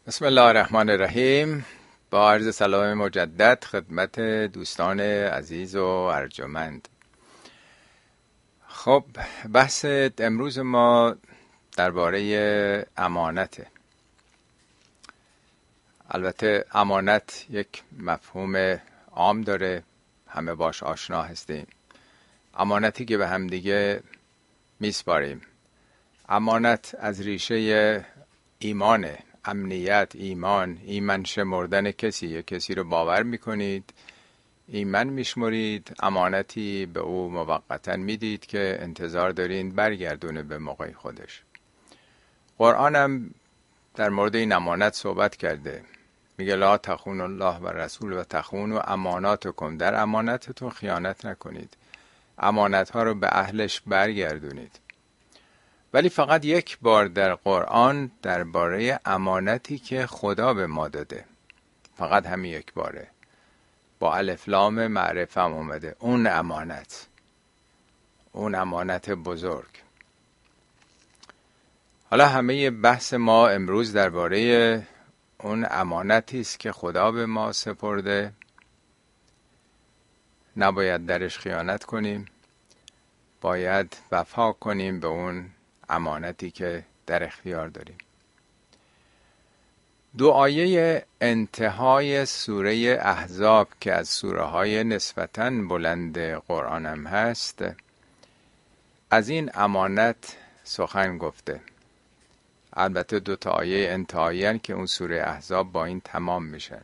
بسم الله الرحمن الرحیم. با عرض سلام مجدد خدمت دوستان عزیز و ارجمند. خب بحث امروز ما درباره امانته. البته امانت یک مفهوم عام داره، همه باش آشنا هستیم. امانتی که به هم دیگه میسپاریم. امانت از ریشه ایمانه، امنیت، ایمان شمردن کسی رو باور میکنید، ایمان میشمرید، امانتی به او موقتا میدید که انتظار دارین برگردونه به موقع خودش. قرآن هم در مورد این امانت صحبت کرده، میگه لا تخونوا الله و رسول و تخونوا اماناتکم، در امانتتون خیانت نکنید، امانت ها رو به اهلش برگردونید. ولی فقط یک بار در قرآن درباره امانتی که خدا به ما داده، فقط همین یک باره، با الف لام معرفه هم اومده، اون امانت بزرگ. حالا همه بحث ما امروز درباره اون امانتی است که خدا به ما سپرده، نباید درش خیانت کنیم، باید وفا کنیم به اون امانتی که در اختیار داریم. دو آیه انتهای سوره احزاب که از سوره های نسبتاً بلند قرآنم هست، از این امانت سخن گفته. البته دو تا آیه انتهایی که اون سوره احزاب با این تمام میشن.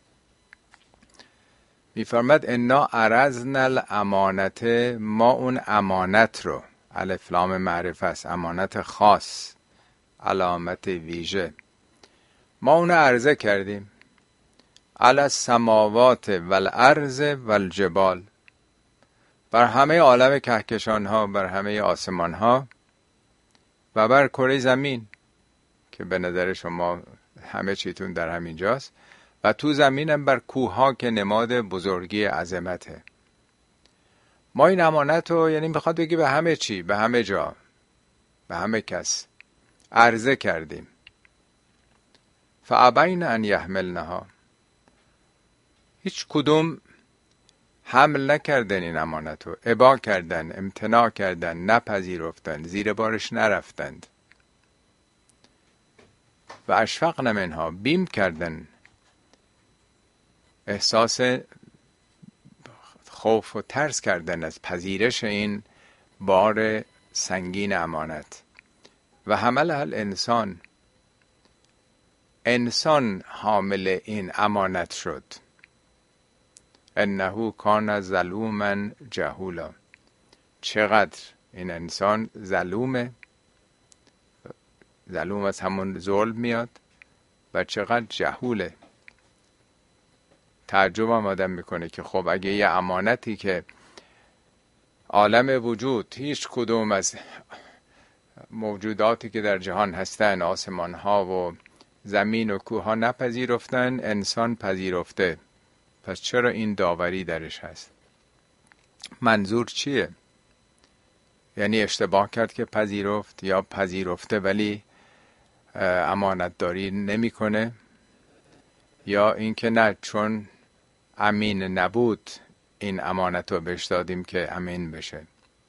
میفرماد انا عرضنا الامانت، ما اون امانت رو، الف لام معرفه است، امانت خاص، علامت ویژه، ما اونو عرضه کردیم، علی السماوات والارض والجبال، بر همه عالم کهکشان ها، بر همه آسمان ها و بر کره زمین که به نظر شما همه چیتون در همین جاست، و تو زمینم بر کوه ها که نماد بزرگی عظمته. ما این امانت رو، یعنی میخواد بگی به همه چی، به همه جا، به همه کس عرضه کردیم. فابین ان یحملنها، هیچ کدوم حمل نکردن این امانت رو، ابا کردن، امتناع کردن، نپذیرفتن، زیر بارش نرفتند. و اشفقن منها، بیم کردن، احساس خوف و ترس کردن از پذیرش این بار سنگین امانت. و حمل الانسان، انسان حامل این امانت شد. انه کان ظلوما جهولا، چقدر این انسان ظلومه، ظلوم از همون ظلم میاد، و چقدر جهوله. تعجب هم آدم میکنه که خب اگه یه امانتی که عالم وجود، هیچ کدوم از موجوداتی که در جهان هستن، آسمان ها و زمین و کوه ها نپذیرفتن، انسان پذیرفته، پس چرا این داوری درش هست؟ منظور چیه؟ یعنی اشتباه کرد که پذیرفت، یا پذیرفته ولی امانت داری نمی کنه، یا اینکه نه چون امین نبود این امانت رو بهش دادیم که امین بشه.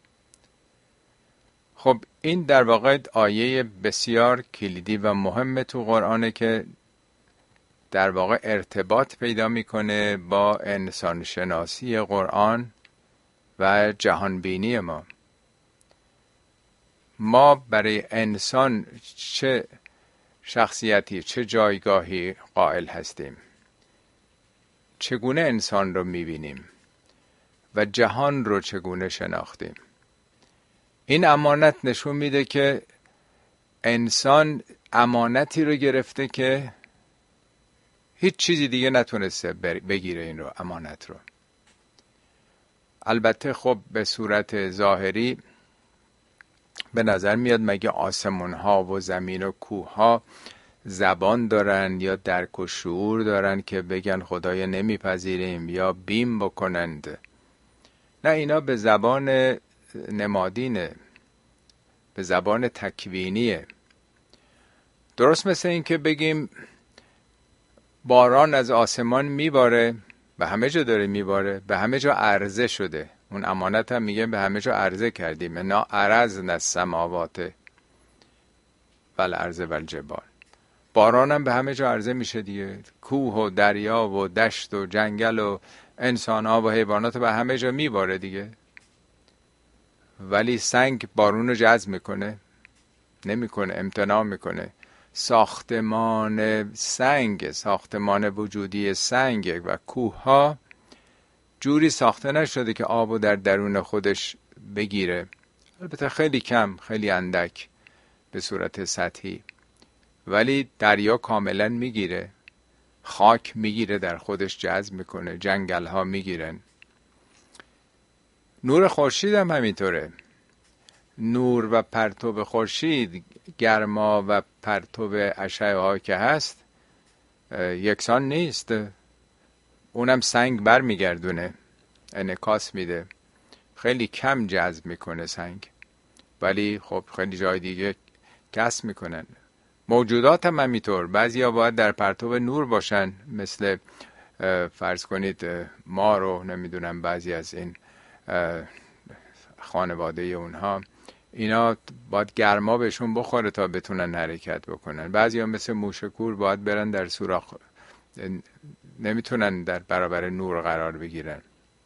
خب این در واقع آیه بسیار کلیدی و مهم تو قرآنه که در واقع ارتباط پیدا میکنه با انسان شناسی قرآن و جهانبینی ما. ما برای انسان چه شخصیتی، چه جایگاهی قائل هستیم، چگونه انسان رو میبینیم و جهان رو چگونه شناختیم. این امانت نشون میده که انسان امانتی رو گرفته که هیچ چیزی دیگه نتونسته بگیره این رو، امانت رو. البته خب به صورت ظاهری به نظر میاد مگه آسمون ها و زمین و کوه ها زبان دارن یا درک و شعور دارن که بگن خدایا نمیپذیریم یا بیم بکنند؟ نه، اینا به زبان نمادینه، به زبان تکوینیه. درست مثل این که بگیم باران از آسمان میباره، به همه جا داره میباره، به همه جا عرضه شده. اون امانت هم میگه به همه جا عرضه کردیم، انا عرضنا السماوات والارض والجبال. باران هم به همه جا عرضه میشه دیگه، کوه و دریا و دشت و جنگل و انسان ها و حیوانات به همه جا میباره دیگه. ولی سنگ بارون رو جذب میکنه؟ نمیکنه، امتناع میکنه. ساختمان سنگ، ساختمان وجودی سنگ و کوه ها جوری ساخته نشده که آب در درون خودش بگیره. البته خیلی کم، خیلی اندک به صورت سطحی، ولی دریا کاملا میگیره، خاک میگیره، در خودش جذب میکنه، جنگل ها میگیرن. نور خورشید هم همینطوره. نور و پرتو خورشید، گرما و پرتو اشعه ها که هست یکسان نیست. اونم سنگ بر میگردونه، انعکاس میده، خیلی کم جذب میکنه سنگ، ولی خب خیلی جای دیگه کسب میکنن. موجودات هم همینطور، بعضی ها باید در پرتو نور باشن، مثل فرض کنید ما رو، نمیدونم بعضی از این خانواده اونها، اینا باید گرما بهشون بخوره تا بتونن حرکت بکنن. بعضی ها مثل موشکور باید برن در سوراخ، نمیتونن در برابر نور قرار بگیرن،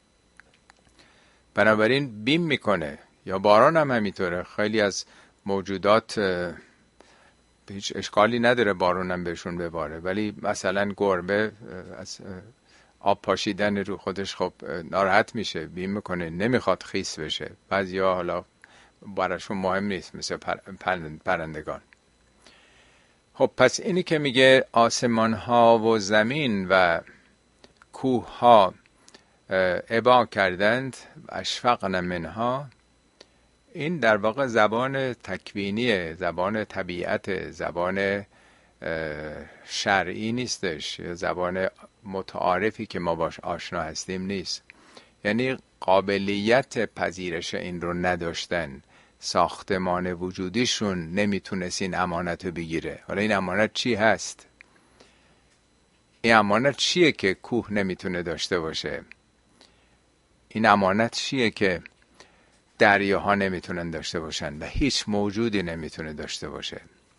بنابراین بیم میکنه. یا باران هم همینطوره، خیلی از موجودات هیچ اشکالی نداره بارونم بهشون بباره، ولی مثلا گربه از آب پاشیدن رو خودش خب ناراحت میشه، بیم میکنه، نمیخواد خیس بشه. بعضیا حالا براشون مهم نیست، مثل پرندگان. خب پس اینی که میگه آسمان ها و زمین و کوه ها ابا کردند، اشفقن منها، این در واقع زبان تکوینیه، زبان طبیعت، زبان شرعی نیستش، زبان متعارفی که ما باش آشنا هستیم نیست. یعنی قابلیت پذیرش این رو نداشتن، ساختمان وجودیشون نمیتونست این امانت رو بگیره. حالا این امانت چی هست؟ این امانت چیه که کوه نمیتونه داشته باشه؟ این امانت چیه که دریاها نمیتونن داشته باشن و هیچ موجودی نمیتونه داشته باشه؟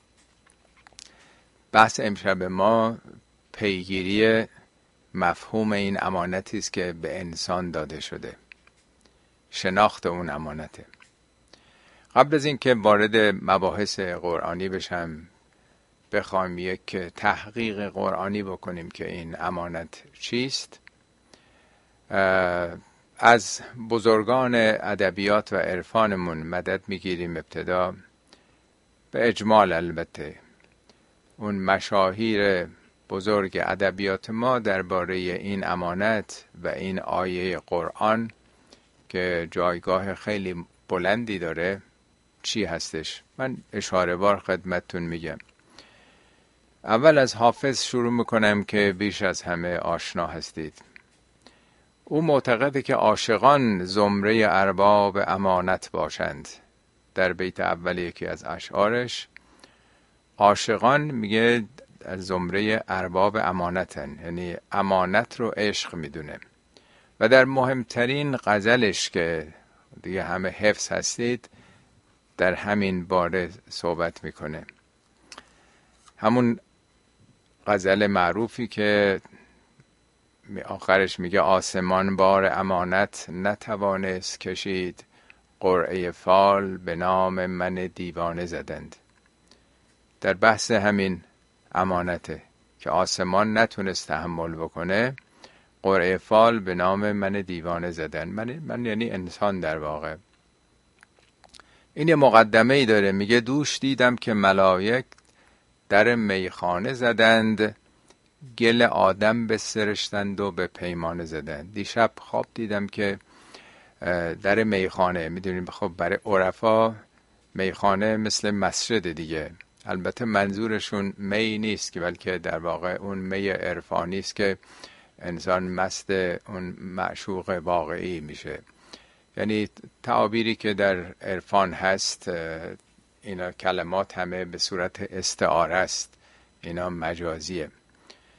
بحث امشب ما پیگیری مفهوم این امانتی است که به انسان داده شده، شناخت اون امانته. قبل از این که وارد مباحث قرآنی بشم، بخوایم یک تحقیق قرآنی بکنیم که این امانت چیست، از بزرگان ادبیات و عرفانمون مدد میگیریم. ابتدا به اجمال، البته اون مشاهیر بزرگ ادبیات ما درباره این امانت و این آیه قرآن که جایگاه خیلی بلندی داره چی هستش، من اشاره وار خدمتتون میگم. اول از حافظ شروع میکنم که بیش از همه آشنا هستید. او معتقده که عاشقان زمره ارباب امانت باشند. در بیت اول یکی از اشعارش عاشقان میگه از زمره ارباب امانتن، یعنی امانت رو عشق میدونه. و در مهمترین غزلش که دیگه همه حفظ هستید، در همین باره صحبت میکنه. همون غزل معروفی که آخرش میگه آسمان بار امانت نتوانست کشید، قرعه فال به نام من دیوانه زدند. در بحث همین امانته که آسمان نتونست تحمل بکنه، قرعه فال به نام من دیوانه زدن. من یعنی انسان در واقع. این یه مقدمه ای داره، میگه دوش دیدم که ملائک در میخانه زدند، گل آدم بسرشتند و به پیمانه زدند. دیشب خواب دیدم که در میخانه، میدونیم خب برای عرفا میخانه مثل مسجد دیگه. البته منظورشون می نیست که، بلکه در واقع اون می عرفانی است که انسان مست اون معشوق واقعی میشه. یعنی تعابیری که در عرفان هست، اینا کلمات همه به صورت استعاره است، اینا مجازیه.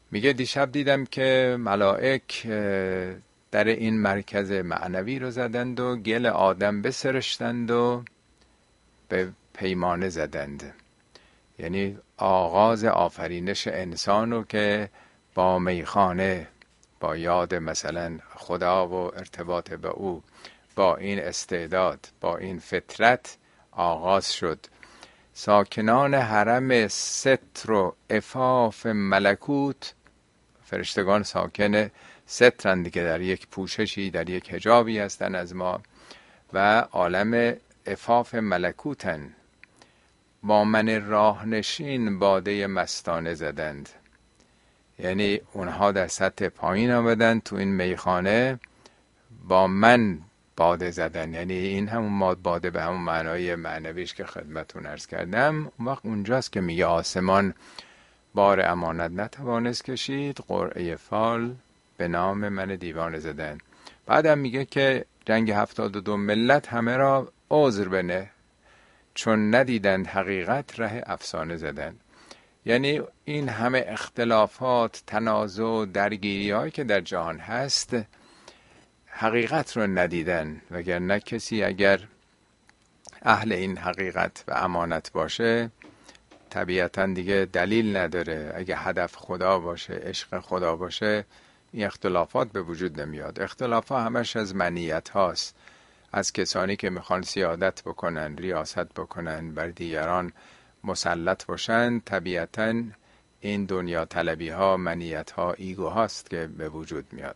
میگه دیشب دیدم که ملائک در این مرکز معنوی رو زدند و گل آدم بسرشتند و به پیمانه زدند. یعنی آغاز آفرینش انسان رو که با میخانه، با یاد مثلا خدا و ارتباط به او، با این استعداد، با این فطرت آغاز شد. ساکنان حرم ستر و عفاف ملکوت، فرشتگان ساکن سترند که در یک پوششی، در یک حجابی هستن از ما، و عالم عفاف ملکوتن. با من راهنشین باده مستانه زدند. یعنی اونها در سطح پایین آمدن تو این میخانه با من باده زدن. یعنی این همون باده به همون معنای معنویش که خدمتون عرض کردم. اون وقت اونجاست که میگه آسمان بار امانت نتوانست کشید، قرعه فال به نام من دیوانه زدن. بعدم میگه که جنگ 72 ملت همه را عذر بنه، چون ندیدند حقیقت ره افسانه زدن. یعنی این همه اختلافات، تنازع، درگیری هایی که در جهان هست، حقیقت رو ندیدن. وگرنه کسی اگر اهل این حقیقت و امانت باشه، طبیعتا دیگه دلیل نداره. اگه هدف خدا باشه، عشق خدا باشه، این اختلافات به وجود نمیاد. اختلاف ها همش از منیت هاست، از کسانی که میخوان سیادت بکنن، ریاست بکنن، بر دیگران مسلط باشن. طبیعتا این دنیا طلبی ها، منیت ها، ایگو هاست که به وجود میاد.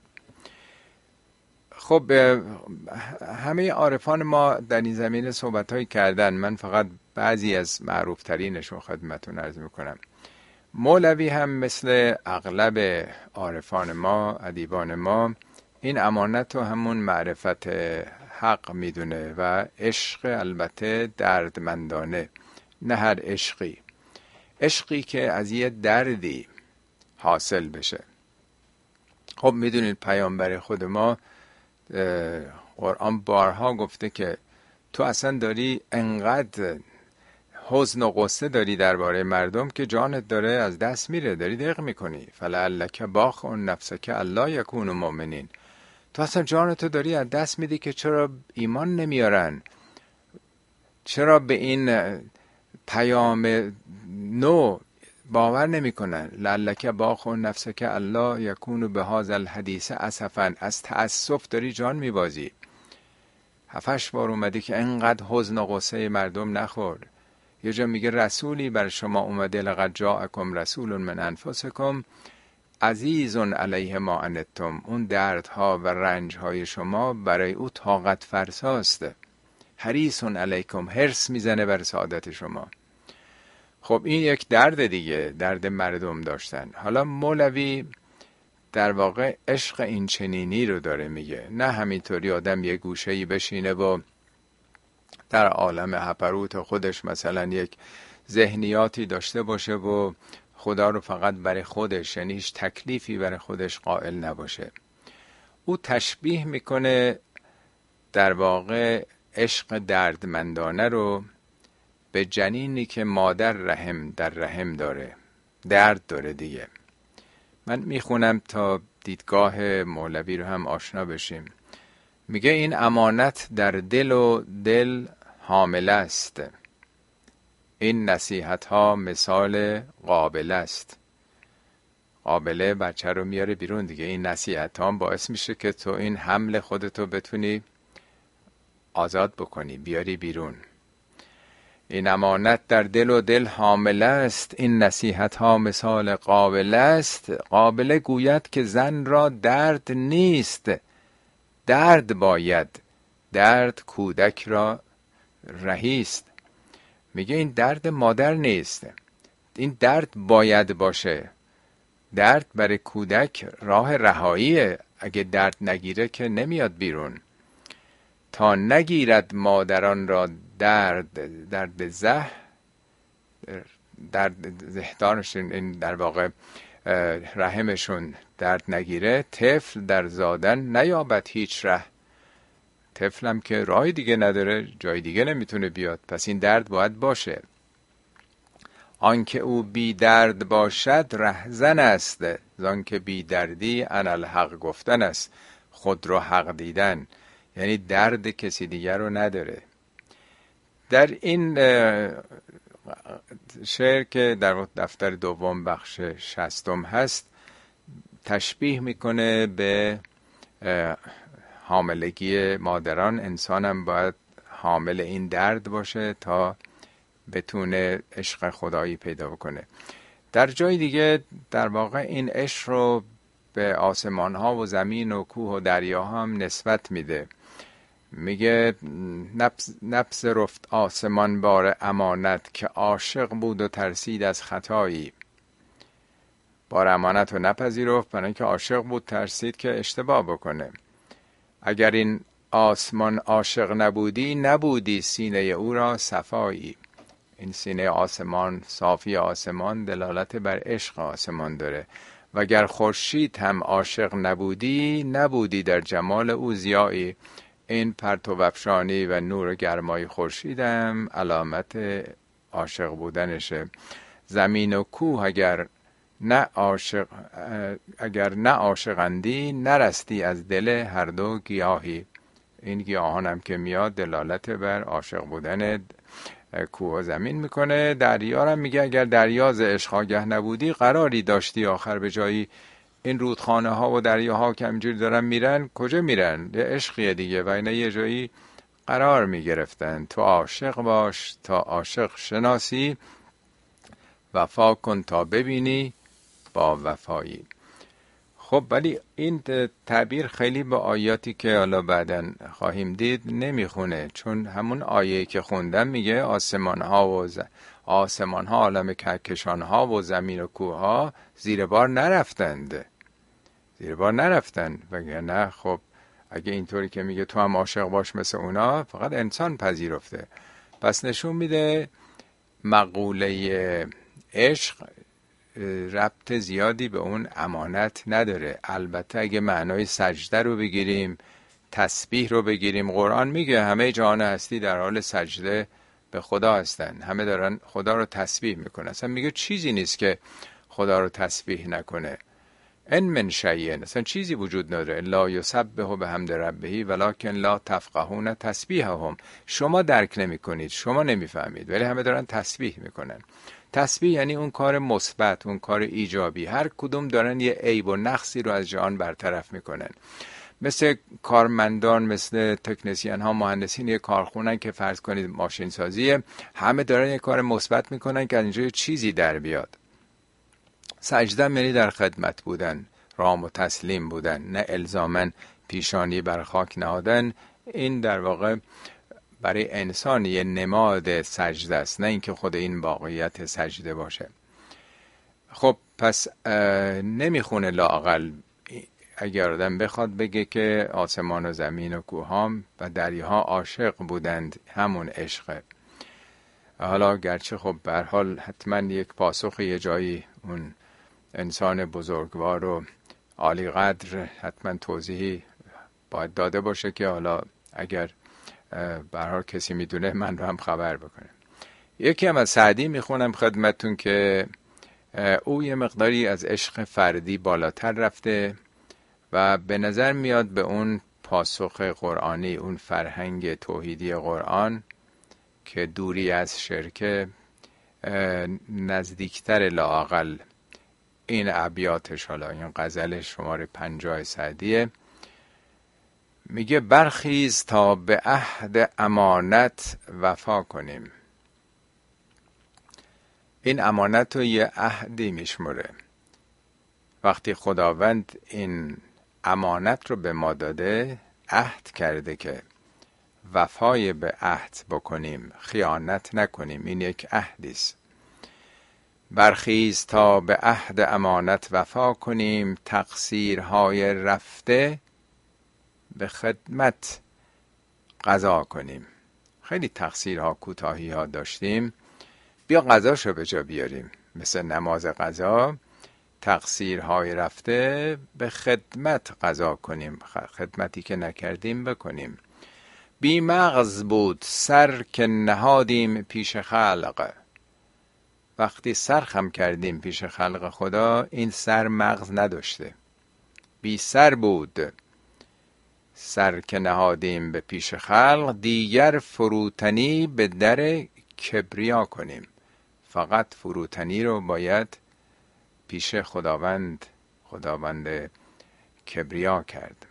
خب همه عارفان ما در این زمینه صحبت هایی کردن. من فقط بعضی از معروف ترینشون خدمتون عرض میکنم. مولوی هم مثل اغلب عارفان ما، ادیبان ما، این امانت رو همون معرفت حق میدونه و عشق البته دردمندانه، نه هر عشقی، عشقی که از یه دردی حاصل بشه. خب میدونید پیامبر خود ما قرآن بارها گفته که تو اصلا داری انقدر حزن و غصه داری درباره مردم که جانت داره از دست میره، داری دق میکنی. فلعلک باخع نفسک الا یکونوا مؤمنین. تو اصلا جانتو داری از دست میدی که چرا ایمان نمیارن، چرا به این پیام نو باور نمیکنن. لعلک باخع نفسک الا یکونوا بهذا الحدیث اسفا. از تأسف داری جان میبازی. 7-8 بار اومده که انقدر حزن و غصه مردم نخور. یه جا میگه رسولی بر شما اومده، لقد جاءکم رسول من انفسکم عزیز علیه ما عنتم. اون دردها و رنجهای شما برای او طاقت فرساست. حریص علیکم، حرص میزنه بر سعادت شما. خب این یک درد دیگه، درد مردم داشتن. حالا مولوی در واقع عشق این چنینی رو داره میگه، نه همینطوری آدم یه گوشه‌ای بشینه و در عالم هپروت خودش مثلا یک ذهنیاتی داشته باشه و خدا رو فقط برای خودش، یعنی هیچ تکلیفی برای خودش قائل نباشه. او تشبیه میکنه در واقع عشق دردمندانه رو به جنینی که مادر در رحم داره، درد داره دیگه. من میخونم تا دیدگاه مولوی رو هم آشنا بشیم. میگه این امانت در دل و دل حامل است، این نصیحت ها مثال قابل است. قابله بچه رو میاره بیرون دیگه. این نصیحت ها باعث میشه که تو این حمل خودتو بتونی آزاد بکنی، بیاری بیرون. این امانت در دل و دل حامل است، این نصیحت ها مثال قابل است. قابله گوید که زن را درد نیست، درد باید، درد کودک را رهیست. میگه این درد مادر نیست، این درد باید باشه. درد برای کودک راه رهاییه. اگه درد نگیره که نمیاد بیرون. تا نگیرد مادران را درد زه، درد زهدانشون، این در واقع رحمشون درد نگیره، طفل در زادن نیابد هیچ ره. طفلم که راه دیگه نداره، جای دیگه نمیتونه بیاد، پس این درد باید باشه. آنکه او بی درد باشد رهزن است، زانکه بی دردی انالحق گفتن است، خود رو حق دیدن. یعنی درد کسی دیگر رو نداره. در این شعر که در دفتر دوم بخش 60 هست تشبیه میکنه به حاملگی مادران. انسانم باید حامل این درد باشه تا بتونه عشق خدایی پیدا بکنه. در جای دیگه در واقع این عشق رو به آسمان ها و زمین و کوه و دریا هم نسبت میده. میگه نبض رفت آسمان بار امانت، که عاشق بود و ترسید از خطایی. بار امانت رو نپذیرفت برای اینکه عاشق بود، ترسید که اشتباه بکنه. اگر این آسمان عاشق نبودی، نبودی سینه او را صفایی. این سینه آسمان، صافی آسمان، دلالت بر عشق آسمان داره. و اگر خورشید هم عاشق نبودی، نبودی در جمال او ضیایی. این پرتو افشانی و نور گرمای خورشیدم علامت عاشق بودنشه. زمین و کوه اگر نه عاشقندی، نرستی از دل هر دو گیاهی. این گیاهان هم که میاد دلالت بر عاشق بودن کوه و زمین میکنه. دریا هم میگه اگر دریا ز عشق آگه نبودی، قراری داشتی آخر به جایی. این رودخانه ها و دریاها که همینجوری دارن میرن، کجا میرن؟ یه عشقیه دیگه و اینا یه جایی قرار میگرفتن. تو عاشق باش تا عاشق شناسی، وفا کن تا ببینی با وفایی. خب ولی این تعبیر خیلی با آیاتی که حالا بعداً خواهیم دید نمیخونه، چون همون آیه که خوندم میگه آسمان ها عالم کهکشان ها و زمین و کوه ها زیر بار نرفتند. وگرنه خب اگه اینطوری که میگه تو هم عاشق باش مثل اونا، فقط انسان پذیرفته. پس نشون میده مقوله عشق ربط زیادی به اون امانت نداره. البته اگه معنای سجده رو بگیریم، تسبیح رو بگیریم، قرآن میگه همه جهان هستی در حال سجده به خدا هستن، همه دارن خدا رو تسبیح میکنن. اصلا میگه چیزی نیست که خدا رو تسبیح نکنه. ان من شیء، اصلا چیزی وجود نداره لا یسبح بحمد ربه ولکن لا تفقهون تسبیحهم. شما درک نمیکنید، شما نمیفهمید، ولی همه دارن تسبیح میکنن. تسبیح یعنی اون کار مثبت، اون کار ایجابی. هر کدوم دارن یه عیب و نقصی رو از جهان برطرف میکنن. مثل کارمندان، مثل تکنسین ها، مهندسین یه کارخونن که فرض کنید ماشین سازیه، همه دارن یه کار مثبت میکنن که از اینجا یه چیزی در بیاد. سجده یعنی در خدمت بودن، رام و تسلیم بودن، نه الزاماً پیشانی بر خاک نهادن. این در واقع برای انسان یه نماد سجده است، نه اینکه خود این واقعیت سجده باشه. خب پس نمیخونه لااقل اگر آدم بخواد بگه که آسمان و زمین و کوهام و دریاها عاشق بودند، همون عشقه. حالا گرچه خب به هر حال حتما یک پاسخ یه جایی اون انسان بزرگوار و عالی قدر حتما توضیحی باید داده باشه که حالا اگر به هر حال کسی میدونه من رو هم خبر بکنه. یکی هم از سعدی میخونم خدمتون که او یه مقداری از عشق فردی بالاتر رفته و به نظر میاد به اون پاسخ قرآنی، اون فرهنگ توحیدی قرآن که دوری از شرک نزدیکتر لااقل. این ابیاتش، حالا این غزل شماره 50 سعدیه، میگه برخیز تا به عهد امانت وفا کنیم. این امانت رو یه عهدی میشمره. وقتی خداوند این امانت رو به ما داده، عهد کرده که وفای به عهد بکنیم، خیانت نکنیم. این یک عهدیست. برخیز تا به عهد امانت وفا کنیم، تقصیرهای رفته به خدمت قضا کنیم. خیلی تقصیرها، کوتاهی‌ها داشتیم، بیا قضاشو به جا بیاریم. مثل نماز قضا، تقصیرهای رفته به خدمت قضا کنیم، خدمتی که نکردیم بکنیم. بی مغز بود سر که نهادیم پیش خلق، وقتی سر خم کردیم پیش خلق خدا، این سر مغز نداشته، بی سر بود. سر که نهادیم به پیش خلق، دیگر فروتنی به در کبریا کنیم. فقط فروتنی رو باید پیش خداوند کبریا کرد.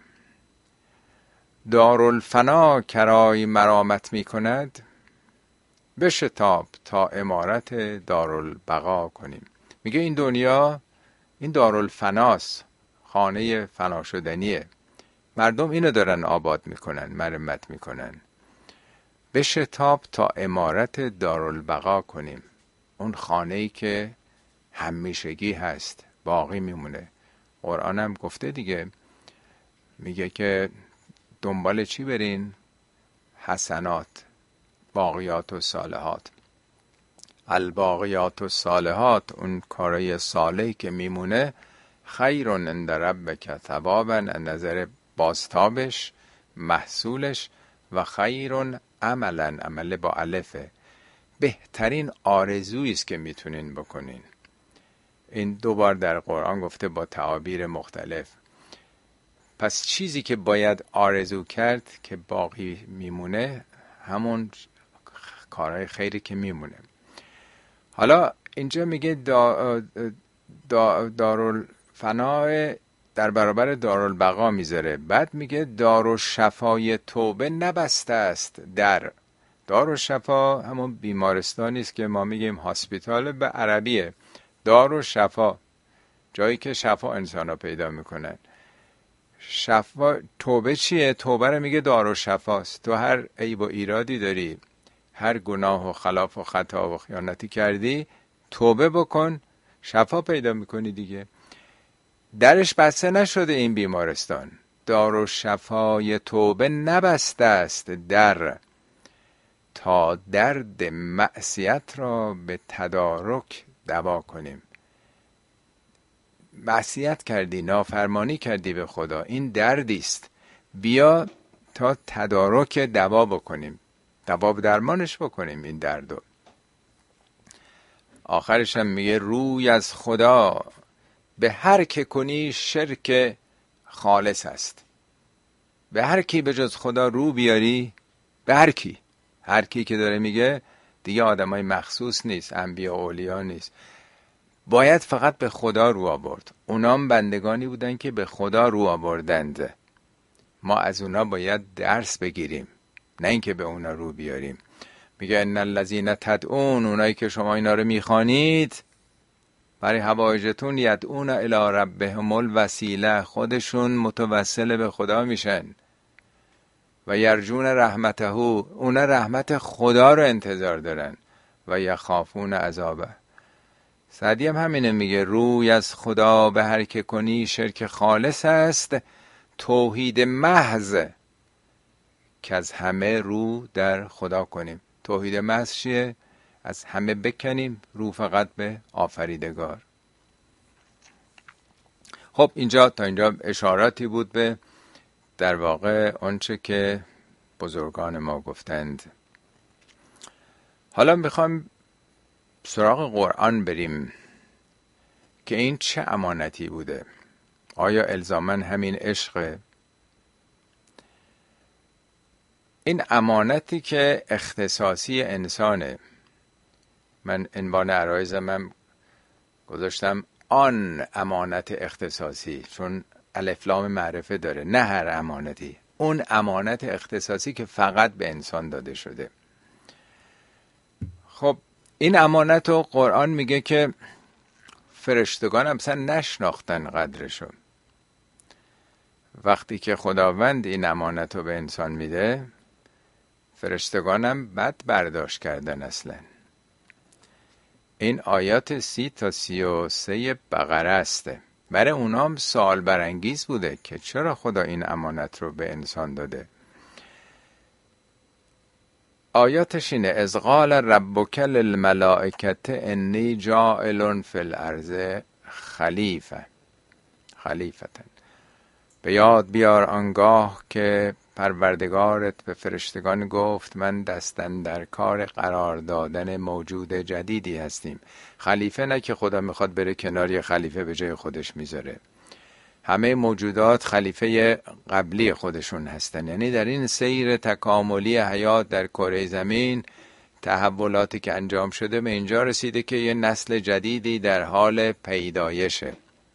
دارالفنا کرای مرامت می کند، بشتاب تا امارت دارالبقا کنیم. میگه این دنیا این دارالفناست، خانه فنا شدنیه، مردم اینو دارن آباد میکنن، مرمت میکنن. بشتاب تا امارت دارالبقا کنیم، اون خانه‌ای که همیشگی هست، باقی میمونه. قرآن هم گفته دیگه، میگه که دنبال چی برین؟ حسنات، باقیات و صالحات. الباقیات و صالحات، اون کارای صالحی که میمونه، خیر عند ربک ثوابا، نظر بازتابش، محصولش، و خیر عملا، عمل با الفه، بهترین آرزویی است که میتونین بکنین. این دوبار در قرآن گفته با تعابیر مختلف. پس چیزی که باید آرزو کرد که باقی میمونه، همون کارهای خیری که میمونه. حالا اینجا میگه دارالفنا در برابر دارالبقا میذاره. بعد میگه دارالشفای توبه نبسته است در. دارالشفا همون بیمارستانی است که ما میگیم هاسپیتال به عربیه. دارالشفا جایی که شفا انسان ها پیدا میکنن. شفا توبه چیه؟ توبه رو میگه دارالشفاست. تو هر عیب و ایرادی داری، هر گناه و خلاف و خطا و خیانتی کردی، توبه بکن، شفا پیدا میکنی دیگه. درش بسته نشده این بیمارستان. دارالشفای توبه نبسته است در، تا درد معصیت را به تدارک دوا کنیم. معصیت کردی، نافرمانی کردی به خدا، این دردی است، بیا تا تدارک دوا بکنیم، دوا درمانش بکنیم این دردو. آخرش هم میگه روی از خدا به هر که کنی شرک خالص است. به هر کی به جز خدا رو بیاری، به هر کی که داره میگه دیگه آدمای مخصوص نیست، انبیا و اولیاء نیست، باید فقط به خدا رو آورد. اونام بندگانی بودن که به خدا رو آوردند، ما از اونا باید درس بگیریم، نه اینکه به اونا رو بیاریم. میگه ان الذین تدعون، اونایی که شما اینا رو میخوانید برای حوایجتون، یدعون الی ربهم الوسیله، خودشون متوسل به خدا میشن، و یرجون رحمته، اونا رحمت خدا رو انتظار دارن، و یخافون عذابه. سعدی هم همینه میگه روی از خدا به هر که کنی شرک خالص است، توحید محض که از همه رو در خدا کنیم. توحید محض چیه؟ از همه بکنیم رو فقط به آفریدگار. خب اینجا تا اینجا اشاراتی بود به در واقع آنچه که بزرگان ما گفتند. حالا میخوام سراغ قرآن بریم که این چه امانتی بوده. آیا الزاماً همین عشق؟ این امانتی که اختصاصی انسانه. من عنوان عرایزم هم گذاشتم آن امانت اختصاصی، چون الف لام معرفه داره، نه هر امانتی، اون امانت اختصاصی که فقط به انسان داده شده. خب این امانت رو قرآن میگه که فرشتگان هم اصلا نشناختن قدرشو. وقتی که خداوند این امانت رو به انسان میده، فرشتگان هم بد برداشت کردن. اصلا این آیات 30 تا 33 بقره است. برای اونام سوال برانگیز بوده که چرا خدا این امانت رو به انسان داده. آیاتش اینه: اذ قال ربک للملائکة انی جاعل فی الارض خلیفة. به یاد بیار آنگاه که پروردگارت به فرشتگان گفت من دستن در کار قرار دادن موجود جدیدی هستیم. خلیفه نه که خدا میخواد بره کنار یه خلیفه به جای خودش میذاره. همه موجودات خلیفه قبلی خودشون هستن. یعنی در این سیر تکاملی حیات در کره زمین تحولاتی که انجام شده به اینجا رسیده که یه نسل جدیدی در حال پیدایشه.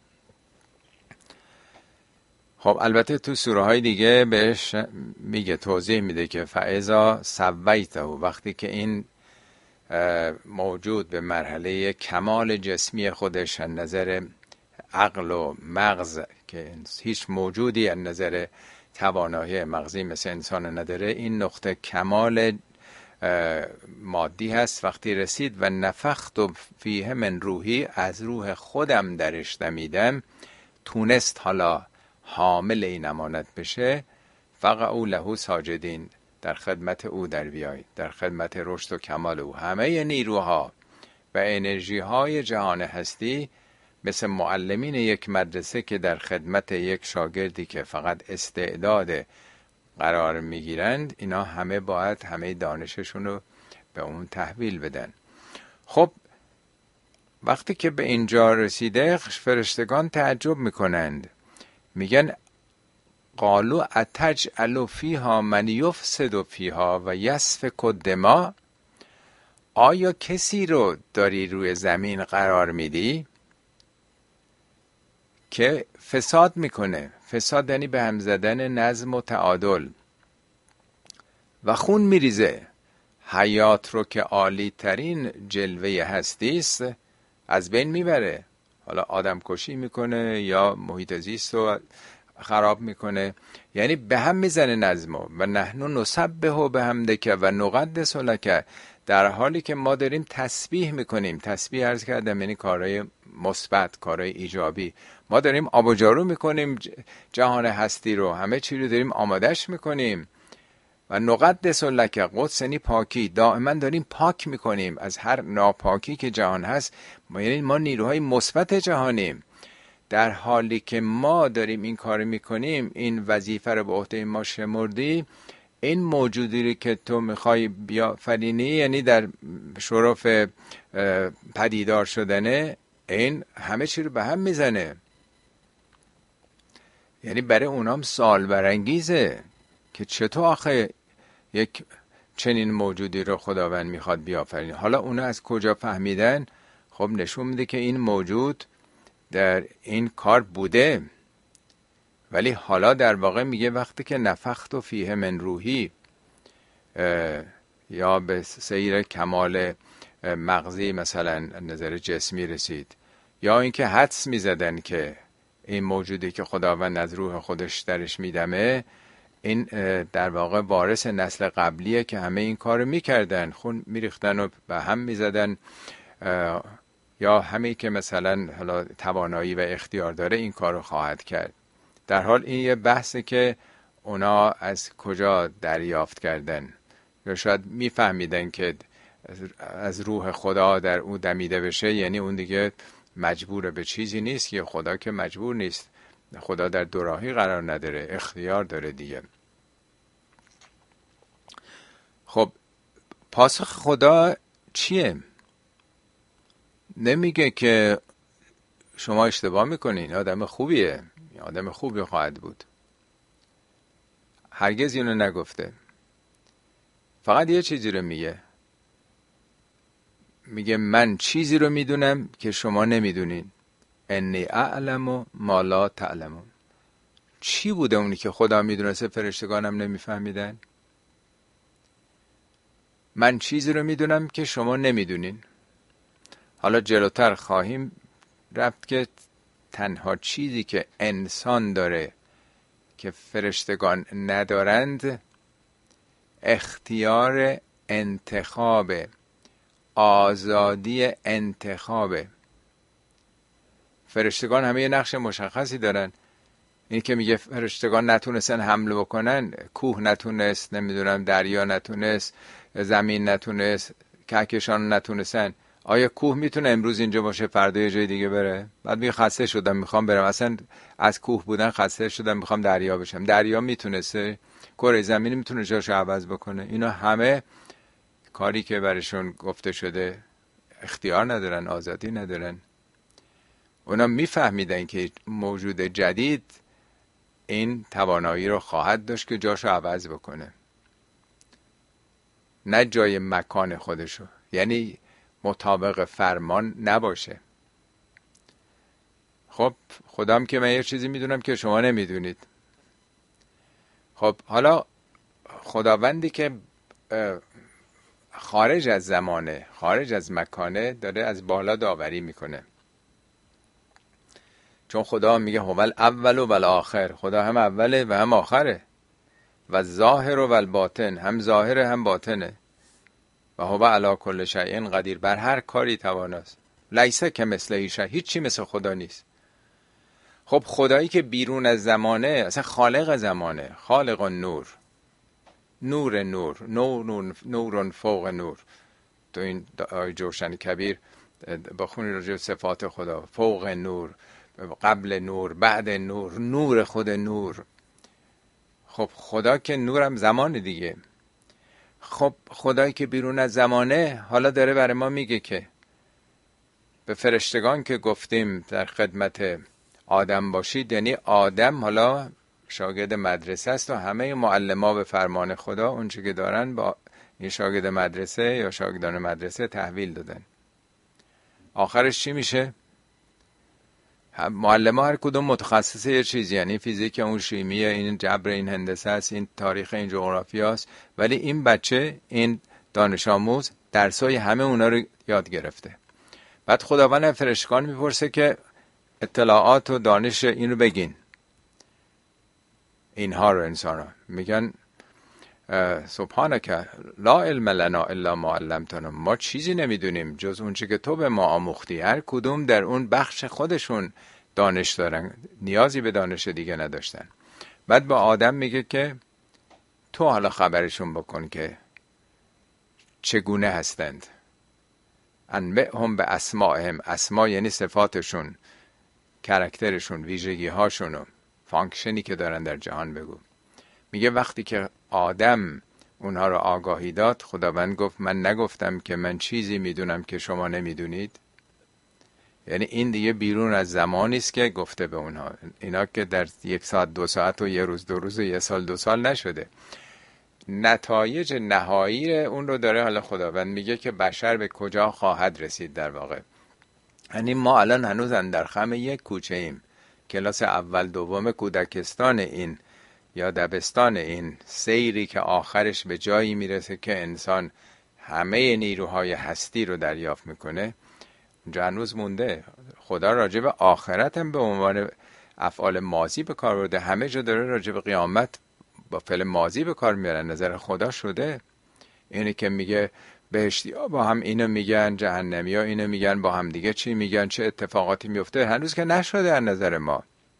خب البته تو سوره های دیگه بهش میگه، توضیح میده که فاذا سویته، وقتی که این موجود به مرحله کمال جسمی خودش از نظر عقل و مغز که هیچ موجودی از نظر توانایی مغزی مثل انسان نداره، این نقطه کمال مادی هست، وقتی رسید و نفخت فیه من روحی، از روح خودم درش دمیدم، تونست حالا حامل این امانت بشه، فقعوا له ساجدین، در خدمت او در بیایید، در خدمت رشد و کمال او. همه نیروها و انرژی های جهان هستی مثل معلمین یک مدرسه که در خدمت یک شاگردی که فقط استعداد قرار میگیرند، اینا همه باید همه دانششون رو به اون تحویل بدن. خب وقتی که به اینجا رسیده فرشتگان تعجب میکنند، میگن قالوا اتجعل فیها من یفسد فیها و یسفک الدماء، آیا کسی رو داری روی زمین قرار میدی که فساد میکنه؟ فساد یعنی به هم زدن نظم و تعادل و خون میریزه. حیات رو که عالی ترین جلوه هستی است از بین میبره. حالا آدم کشی میکنه یا محیط زیست رو خراب میکنه، یعنی به هم میزنه نظمو. و نحن نسبح بحمدک و نقدس لک، در حالی که ما داریم تسبیح میکنیم. تسبیح عرض کردم یعنی کارهای مثبت، کارهای ایجابی. ما داریم آب و جارو میکنیم جهان هستی رو، همه چی رو داریم آمادش میکنیم. و نقدس لک، قدس یعنی پاکی، دائما داریم پاک میکنیم از هر ناپاکی که جهان هست. یعنی ما نیروهای مثبت جهانیم. در حالی که ما داریم این کار میکنیم، این وظیفه رو به عهده ما شمردی، این موجودی که تو میخوای بیافرینی، یعنی در شرف پدیدار شدنه، این همه چی رو به هم میزنه. یعنی برای اونام سوال برانگیزه که چطور آخه یک چنین موجودی رو خداوند میخواد بیافرینه. حالا اونا از کجا فهمیدن؟ خب نشون میده که این موجود در این کار بوده، ولی حالا در واقع میگه وقتی که نفخت فیه من روحی، یا به سیر کمال مغزی مثلا نظر جسمی رسید، یا اینکه حدس میزدن که این موجودی که خداوند از روح خودش درش میدمه، این در واقع وارث نسل قبلیه که همه این کارو میکردن، خون میریختن و به هم میزدن، یا همین که مثلا حالا توانایی و اختیار داره این کارو خواهد کرد. در حال این یه بحثه که اونا از کجا دریافت کردن، یا شاید میفهمیدن که از روح خدا در اون دمیده بشه، یعنی اون دیگه مجبور به چیزی نیست که خدا که مجبور نیست، خدا در دوراهی قرار نداره، اختیار داره دیگه. خب پاسخ خدا چیه؟ نمیگه که شما اشتباه میکنین، آدم خوبیه، آدم خوبی خواهد بود. هرگز اینو نگفته. فقط یه چیزی رو میگه من چیزی رو میدونم که شما نمیدونین. انی اعلم ما لا تعلمون. چی بوده اونی که خدا میدونسته فرشتگانم نمیفهمیدن؟ من چیزی رو میدونم که شما نمیدونین. حالا جلوتر خواهیم رفت که تنها چیزی که انسان داره که فرشتگان ندارند اختیار انتخاب، آزادی انتخاب. فرشتگان همه یه نقش مشخصی دارن. این که میگه فرشتگان نتونستن حمله بکنن، کوه نتونست، نمیدونم دریا نتونست، زمین نتونست، کهکشان نتونستن، آیا کوه میتونه امروز اینجا باشه فردا یه جای دیگه بره؟ بعد میگه خسته شدم میخوام برم، اصلا از کوه بودن خسته شدم میخوام دریا بشم. دریا میتونسته کره زمین میتونه جاشو عوض بکنه؟ اینا همه کاری که برشون گفته شده اختیار ندارن، آزادی ندارن. اونا میفهمیدن که موجود جدید این توانایی رو خواهد داشت که جاشو عوض بکنه، نه جای مکان خودشو، یعنی مطابق فرمان نباشه. خب خودم که من یه چیزی میدونم که شما نمیدونید. خب حالا خداوندی که خارج از زمانه، خارج از مکانه، داره از بالا داوری میکنه. چون خدا میگه هو الاول و الاخر، خدا هم اوله و هم آخره، و ظاهر و الباطن، هم ظاهره هم باطنه، و هو علی کل شیء قدیر، بر هر کاری تواناست. لیس کمثله شیء، هیچی مثل خدا نیست. خب خدایی که بیرون از زمانه، اصلا خالق زمانه، خالق نور، نور نور، نور فوق نور. تو این آیه جوشن کبیر بخونی راجع به صفات خدا، فوق نور، قبل نور، بعد نور، نور خود نور. خب خدا که نورم زمان دیگه. خب خدایی که بیرون از زمانه حالا داره برای ما میگه که به فرشتگان که گفتیم در خدمت آدم باشید، یعنی آدم حالا شاگرد مدرسه است و همه معلما به فرمان خدا اونچه که دارن با این شاگرد مدرسه یا شاگردان مدرسه تحویل دادن. آخرش چی میشه؟ معلم ها هر کدوم متخصص یه چیزی، یعنی فیزیک، اون شیمی، این جبر، این هندسه است، این تاریخ، این جغرافیا است، ولی این بچه، این دانش آموز درسای همه اونا رو یاد گرفته. بعد خداوند فرشتگان میپرسه که اطلاعات و دانش این رو بگین. اینها رو انسان ها میگن سبحانک لا علم لنا الا ما علمتنا، ما چیزی نمیدونیم جز اون چی که تو به ما آموختی. هر کدوم در اون بخش خودشون دانش دارن، نیازی به دانش دیگه نداشتن. بعد با آدم میگه که تو حالا خبرشون بکن که چگونه هستند. انبئهم به اسمائهم، اسما یعنی صفاتشون، کاراکترشون، ویژگی هاشون، فانکشنی که دارن در جهان بگو. میگه وقتی که آدم اونها رو آگاهی داد، خداوند گفت من نگفتم که من چیزی میدونم که شما نمیدونید؟ یعنی این دیگه بیرون از زمانی است که گفته به اونها. اینا که در 1 ساعت 2 ساعت و 1 روز 2 روز و 1 سال 2 سال نشده. نتایج نهایی اون رو داره حالا خداوند میگه که بشر به کجا خواهد رسید. در واقع یعنی ما الان هنوز اندر خم یک کوچه ایم، کلاس اول دوم کودکستان این یا دبستان این سیری که آخرش به جایی میرسه که انسان همه نیروهای هستی رو دریافت میکنه. اونجا هنوز مونده. خدا راجع به آخرت هم به عنوان افعال ماضی به کار برده، همه جا داره راجع به قیامت با فعل ماضی به کار میاره. نظر خدا شده. اینی که میگه بهشتی ها با هم اینو میگن، جهنمی ها اینو میگن، با هم دیگه چی میگن، چه اتفاقاتی میفته، هنوز که نشده از نظر ما.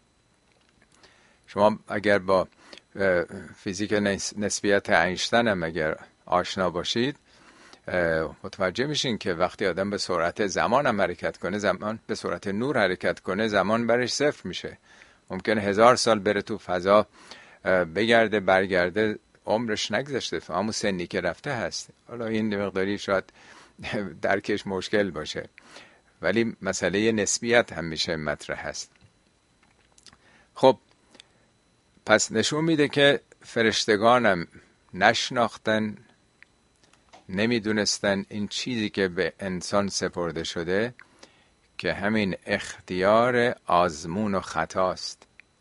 شما اگر با فیزیک نسبیت اینشتین هم اگر آشنا باشید متوجه میشین که وقتی آدم به سرعت زمان هم حرکت کنه، زمان به سرعت نور حرکت کنه، زمان برش صفر میشه. ممکنه 1000 سال بره تو فضا، بگرده برگرده، عمرش نگذشته، همون سنی که رفته هست. حالا این مقداری شاید درکش مشکل باشه، ولی مسئله نسبیت هم میشه مطرح هست. خب پس نشون میده که فرشتگانم نشناختن، نمیدونستن این چیزی که به انسان سپرده شده که همین اختیار آزمون و خطاست.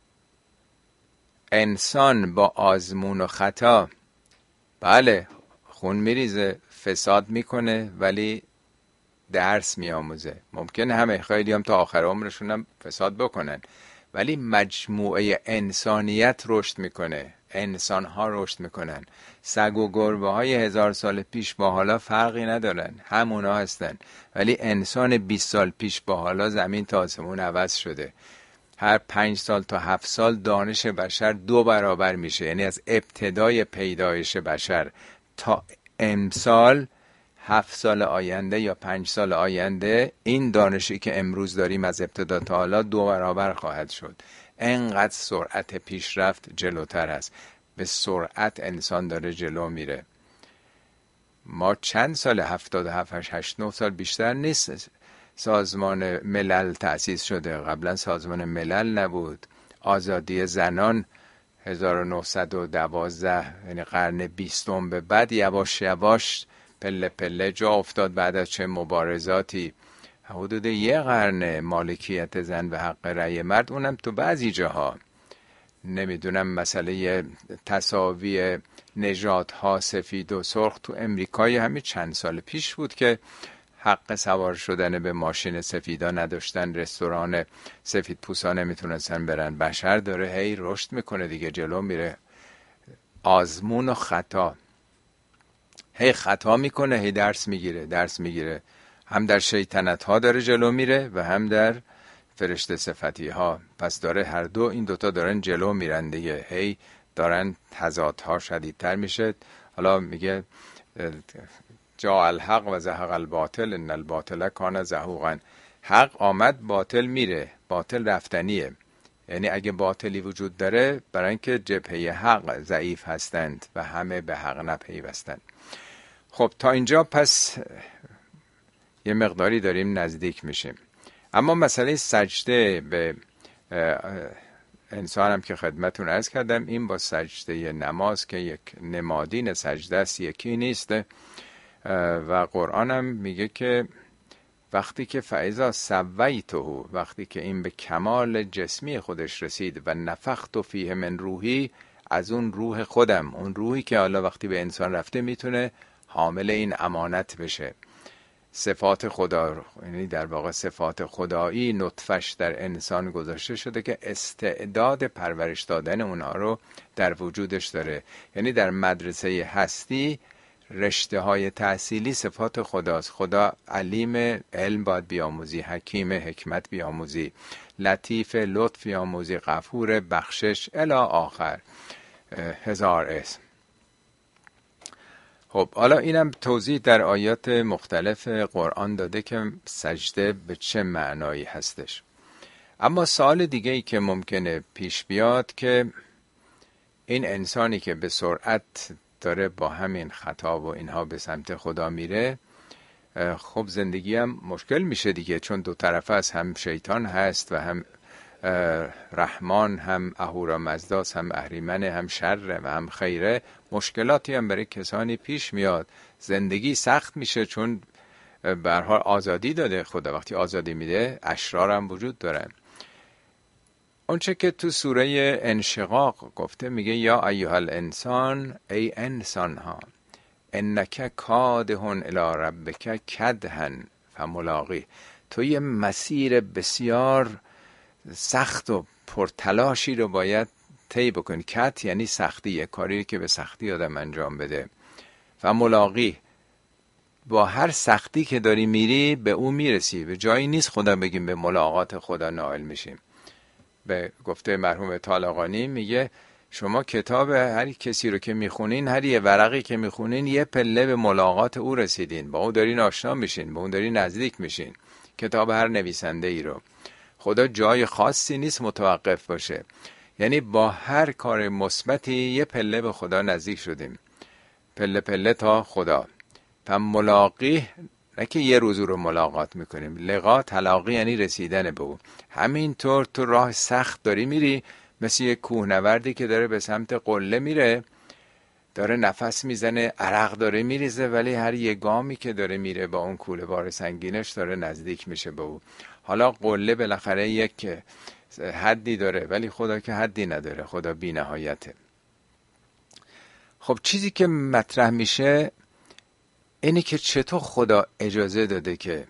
انسان با آزمون و خطا بله خون میریزه، فساد میکنه، ولی درس میآموزه. ممکنه همه خیلی هم تا آخر عمرشون هم فساد بکنن، ولی مجموعه انسانیت رشد میکنه، انسان ها رشد میکنن. سگ و گربه های 1000 سال پیش با حالا فرقی ندارن، همونا هستن. ولی انسان 20 سال پیش با حالا زمین تا آسمون عوض شده. هر 5 سال تا 7 سال دانش بشر 2 برابر میشه. یعنی از ابتدای پیدایش بشر تا امسال 7 سال آینده یا 5 سال آینده این دانشی که امروز داریم از ابتدا تا حالا 2 برابر خواهد شد. انقدر سرعت پیشرفت جلوتر است. به سرعت انسان داره جلو میره. ما چند سال 77 8 9 سال بیشتر نیست سازمان ملل تأسیس شده. قبلا سازمان ملل نبود. آزادی زنان 1912 یعنی قرن 20 به بعد یواش یواش پله پله جا افتاد. بعد از چه مبارزاتی حدود 1 قرن مالکیت زن و حق رأی مرد، اونم تو بعضی جاها. نمیدونم مسئله تساوی نژادها سفید و سرخ تو امریکای همین چند سال پیش بود که حق سوار شدن به ماشین سفیدا نداشتن، رستوران سفید پوسا نمیتونستن برن. بشر داره هی رشد میکنه دیگه، جلو میره. آزمون و خطا، هی خطا میکنه، هی درس میگیره. هم در شیطنت ها داره جلو میره و هم در فرشته صفتی ها. پس داره هر دو این دوتا دارن جلو میرن دیگه، هی دارن تضادها شدیدتر میشه. حالا میگه جاء الحق و زهق الباطل ان الباطل کان زهوقا. حق آمد، باطل میره. باطل رفتنیه. یعنی اگه باطلی وجود داره برای اینکه جبهه حق ضعیف هستند و همه به حق نپیوستند. خب تا اینجا پس یه مقداری داریم نزدیک میشیم. اما مسئله سجده به انسان هم که خدمتون عرض کردم، این با سجده نماز که یک نمادین سجده است یکی نیست. و قرآن هم میگه که وقتی که فاذا سویته، وقتی که این به کمال جسمی خودش رسید، و نفخت فیه من روحی، از اون روح خودم، اون روحی که حالا وقتی به انسان رفته میتونه حامل این امانت بشه. صفات خدا، یعنی در واقع صفات خدایی نطفش در انسان گذاشته شده که استعداد پرورش دادن اونها رو در وجودش داره. یعنی در مدرسه هستی رشته های تحصیلی صفات خداست. خدا علیم، علم باید بیاموزی، حکیم، حکمت بیاموزی، لطیف، لطف بیاموزی، غفور، بخشش الی آخر، 1000 اسم. خب حالا اینم توضیح در آیات مختلف قرآن داده که سجده به چه معنایی هستش. اما سوال دیگه ای که ممکنه پیش بیاد که این انسانی که به سرعت داره با همین خطا و اینها به سمت خدا میره، خب زندگی هم مشکل میشه دیگه، چون دو طرفه از هم شیطان هست و هم رحمان، هم اهورامزداست، هم اهریمنه، هم شر و هم خیره. مشکلاتی هم برای کسانی پیش میاد. زندگی سخت میشه چون به هر حال آزادی داده خدا. وقتی آزادی میده اشرار هم وجود دارن. اونچه که تو سوره انشقاق گفته میگه یا ایها الانسان، ای انسان ها، انک کادهن الی ربک کدهن فملاقی. تو یه مسیر بسیار سخت و پرتلاشی رو باید طی بکنی. کد یعنی سختی، یه کاری که به سختی آدم انجام بده. فملاقی، با هر سختی که داری میری به اون میرسی. به جایی نیست خدا بگیم به ملاقات خدا نائل میشیم. به گفته مرحوم طالقانی میگه شما کتاب هر کسی رو که میخونین، هر یه ورقی که میخونین یه پله به ملاقات او رسیدین، با او دارین آشنا میشین، با اون دارین نزدیک میشین. کتاب هر نویسنده ای رو. خدا جای خاصی نیست متوقف باشه. یعنی با هر کار مثبتی یه پله به خدا نزدیک شدیم، پله پله تا خدا. ملاقی نه که یه روز رو ملاقات میکنیم. لقا، تلاقی یعنی رسیدن به او. همینطور تو راه سخت داری میری، مثل یه کوهنوردی که داره به سمت قله میره، داره نفس میزنه، عرق داره میریزه، ولی هر یه گامی که داره میره با اون کوله بار سنگینش داره نزدیک میشه به او. حالا قله بالاخره یک حدی داره، ولی خدا که حدی نداره. خدا بی نهایته. خب چیزی که مطرح میشه اینی که چطور خدا اجازه داده که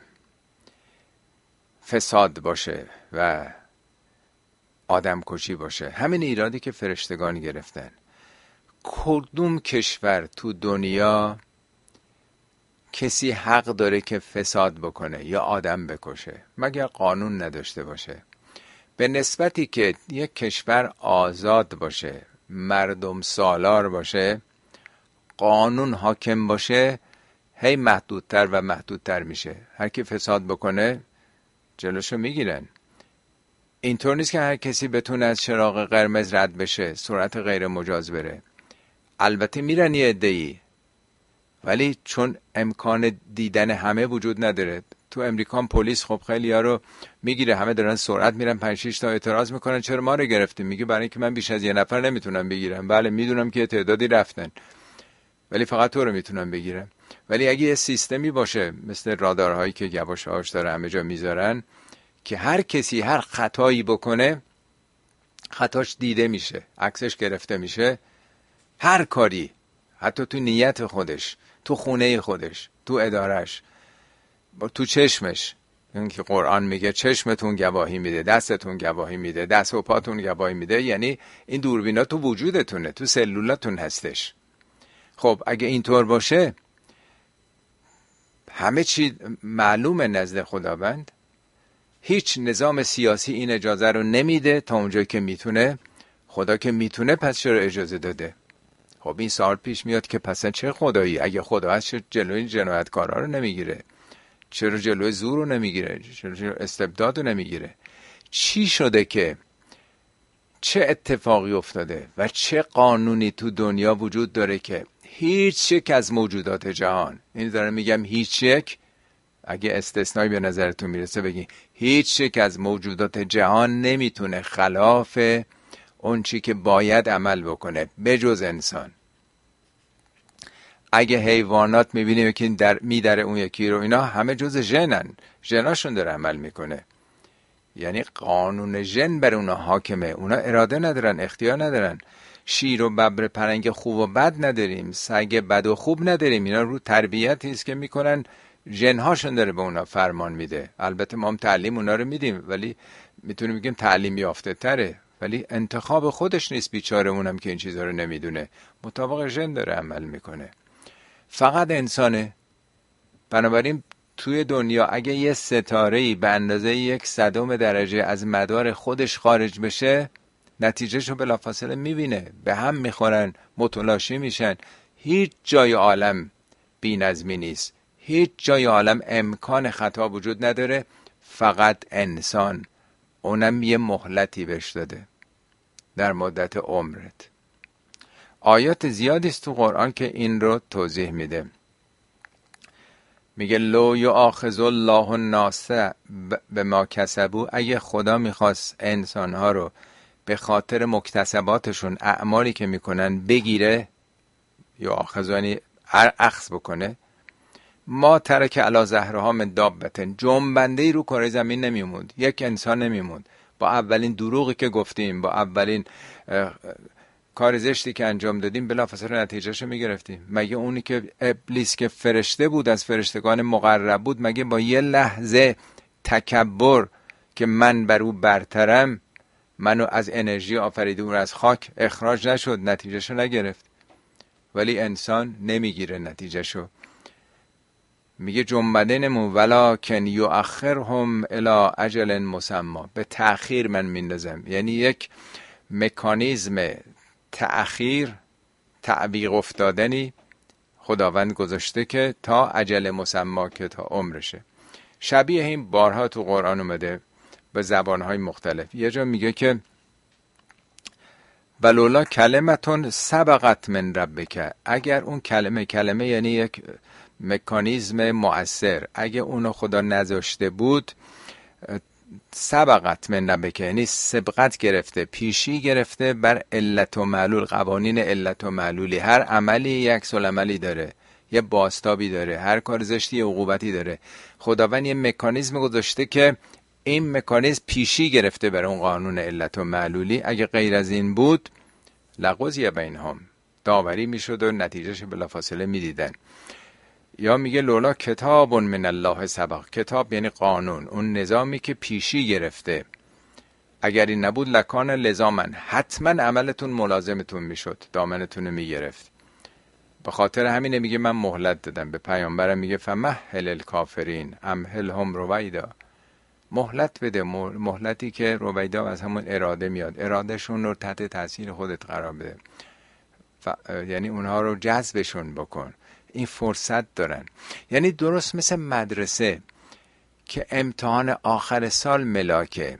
فساد باشه و آدم کشی باشه. همین ایرادی که فرشتگان گرفتن. کدوم کشور تو دنیا کسی حق داره که فساد بکنه یا آدم بکشه مگر قانون نداشته باشه؟ به نسبتی که یک کشور آزاد باشه، مردم سالار باشه، قانون حاکم باشه، هی محدودتر و محدودتر میشه. هر کی فساد بکنه جلوشو میگیرن. اینطور نیست که هر کسی بتونه از چراغ قرمز رد بشه، سرعت غیر مجاز بره. البته میرن یه عده‌ای، ولی چون امکان دیدن همه وجود نداره. تو امریکا پلیس خب خیلی ها رو میگیره، همه دارن سرعت میرن 5-6 تا اعتراض میکنن چرا ما رو گرفتیم؟ میگه برای اینکه من بیش از یه نفر نمیتونم بگیرم. بله میدونم که تعدادی رفتن، ولی فقط تو رو میتونم بگیرم. ولی اگه یه سیستمی باشه مثل رادارهایی که یواش‌هاش داره همه جا میذارن که هر کسی هر خطایی بکنه خطاش دیده میشه، عکسش گرفته میشه، هر کاری، حتی تو نیت خودش، تو خونه خودش، تو ادارش، تو چشمش، این که قرآن میگه چشمتون گواهی میده، دستتون گواهی میده، دست و پاتون گواهی میده، یعنی این دوربینا تو وجودتونه، تو سلولاتون هستش. خب اگه اینطور باشه همه چی معلومه نزد خداوند. هیچ نظام سیاسی این اجازه رو نمیده تا اونجایی که میتونه. خدا که میتونه پس چرا اجازه داده؟ خب این سوال پیش میاد که پس چه خدایی؟ اگه خدا هست چرا جلوی جنایتکارا رو نمیگیره؟ چرا جلوی زور رو نمیگیره؟ چرا استبداد رو نمیگیره؟ چی شده که چه اتفاقی افتاده و چه قانونی تو دنیا وجود داره که هیچ یک از موجودات جهان، این داره میگم هیچ یک، اگه استثنایی به نظرتون میرسه بگین هیچ یک از موجودات جهان نمیتونه خلاف اون چی که باید عمل بکنه بجز انسان. اگه حیوانات میبینیم که میدره اون یکی رو، اینا همه جز ژنن، ژناشون داره عمل میکنه. یعنی قانون ژن بر اونا حاکمه، اونا اراده ندارن، اختیار ندارن. شیر و ببر پرنگ خوب و بد نداریم، سگ بد و خوب نداریم، اینا رو تربیتی است که میکنن، ژنهاشون داره به اونا فرمان میده. البته ما هم تعلیم اونا رو میدیم، ولی میتونیم بگیم تعلیم یافته تره، ولی انتخاب خودش نیست بیچاره اونم که این چیزا رو نمیدونه، مطابق ژن داره عمل میکنه. فقط انسانه. بنابراین توی دنیا اگه یه ستاره‌ای به اندازه 1/100 درجه از مدار خودش خارج بشه، نتیجهشو بلافاصله میبینه، به هم میخورن، متلاشی میشن. هیچ جای عالم بی‌نظمی نیست، هیچ جای عالم امکان خطا وجود نداره، فقط انسان، اونم یه مهلتی بهش داده در مدت عمرت. آیات زیادی است تو قرآن که این رو توضیح میده. میگه لو یؤاخذ الله الناس بما کسبوا، اگه خدا میخواست انسانها رو به خاطر مکتسباتشون، اعمالی که میکنن بگیره، یؤاخذ یعنی اخذ بکنه، ما ترک علی ظهرها من دابة، جنبنده‌ای رو کره زمین نمیموند، یک انسان نمیموند. با اولین دروغی که گفتیم، با اولین کار زشتی که انجام دادیم، بلافاصله نتیجهشو میگرفتیم. مگه اونی که ابلیس که فرشته بود، از فرشتگان مقرب بود، مگه با یه لحظه تکبر که من بر او برترم، منو از انرژی آفریده، او از خاک اخراج نشد، نتیجهشو نگرفت؟ ولی انسان نمیگیره نتیجهشو. میگه جنبده نمون ولکن یؤخرهم الی اجل مسمی، به تأخیر من میندازم. یعنی یک مکانیزم تأخیر، تعویق افتادنی خداوند گذاشته که تا اجل مسمی، که تا عمرشه. شبیه این بارها تو قرآن اومده به زبانهای مختلف. یه جا میگه که ولولا کلمتون سبقت من ربک، اگر اون کلمه یعنی یک مکانیزم مؤثر، اگه اونو خدا نذاشته بود، سبقت من ربک یعنی سبقت گرفته، پیشی گرفته بر علت و معلول، قوانین علت و معلولی. هر عملی یک عکس العملی داره، یه بازتابی داره، هر کار زشتی یه عقوبتی داره. خداوند یه مکانیزم گذاشته که این مکانیزم پیشی گرفته بر اون قانون علت و معلولی. اگه غیر از این بود لقضی بینهم، داوری میشد و نتیجهش بلافاصله میدیدن. یا میگه لولا کتاب من الله سبق، کتاب یعنی قانون، اون نظامی که پیشی گرفته، اگر این نبود لکان لزامن، حتما عملتون ملازمتون میشد، دامنتون میگرفت. به خاطر همینه میگه من مهلت دادم به پیامبرم، میگه فمهل الکافرین امهلهم رویدا، مهلت بده، مهلتی که رویدا از همون اراده میاد، ارادهشون رو تحت تاثیر خودت قرار بده، یعنی اونها رو جذبشون بکن. این فرصت دارن. یعنی درست مثل مدرسه که امتحان آخر سال ملاکه،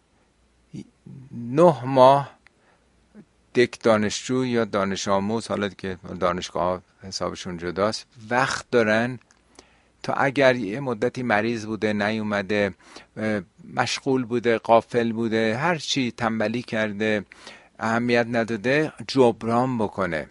9 ماه دک دانشجو یا دانش آموز، حالا که دانشگاه حسابشون جداست، وقت دارن تا اگر یه مدتی مریض بوده نیومده، مشغول بوده، غافل بوده، هر چی تنبلی کرده، اهمیت نداده، جبران بکنه.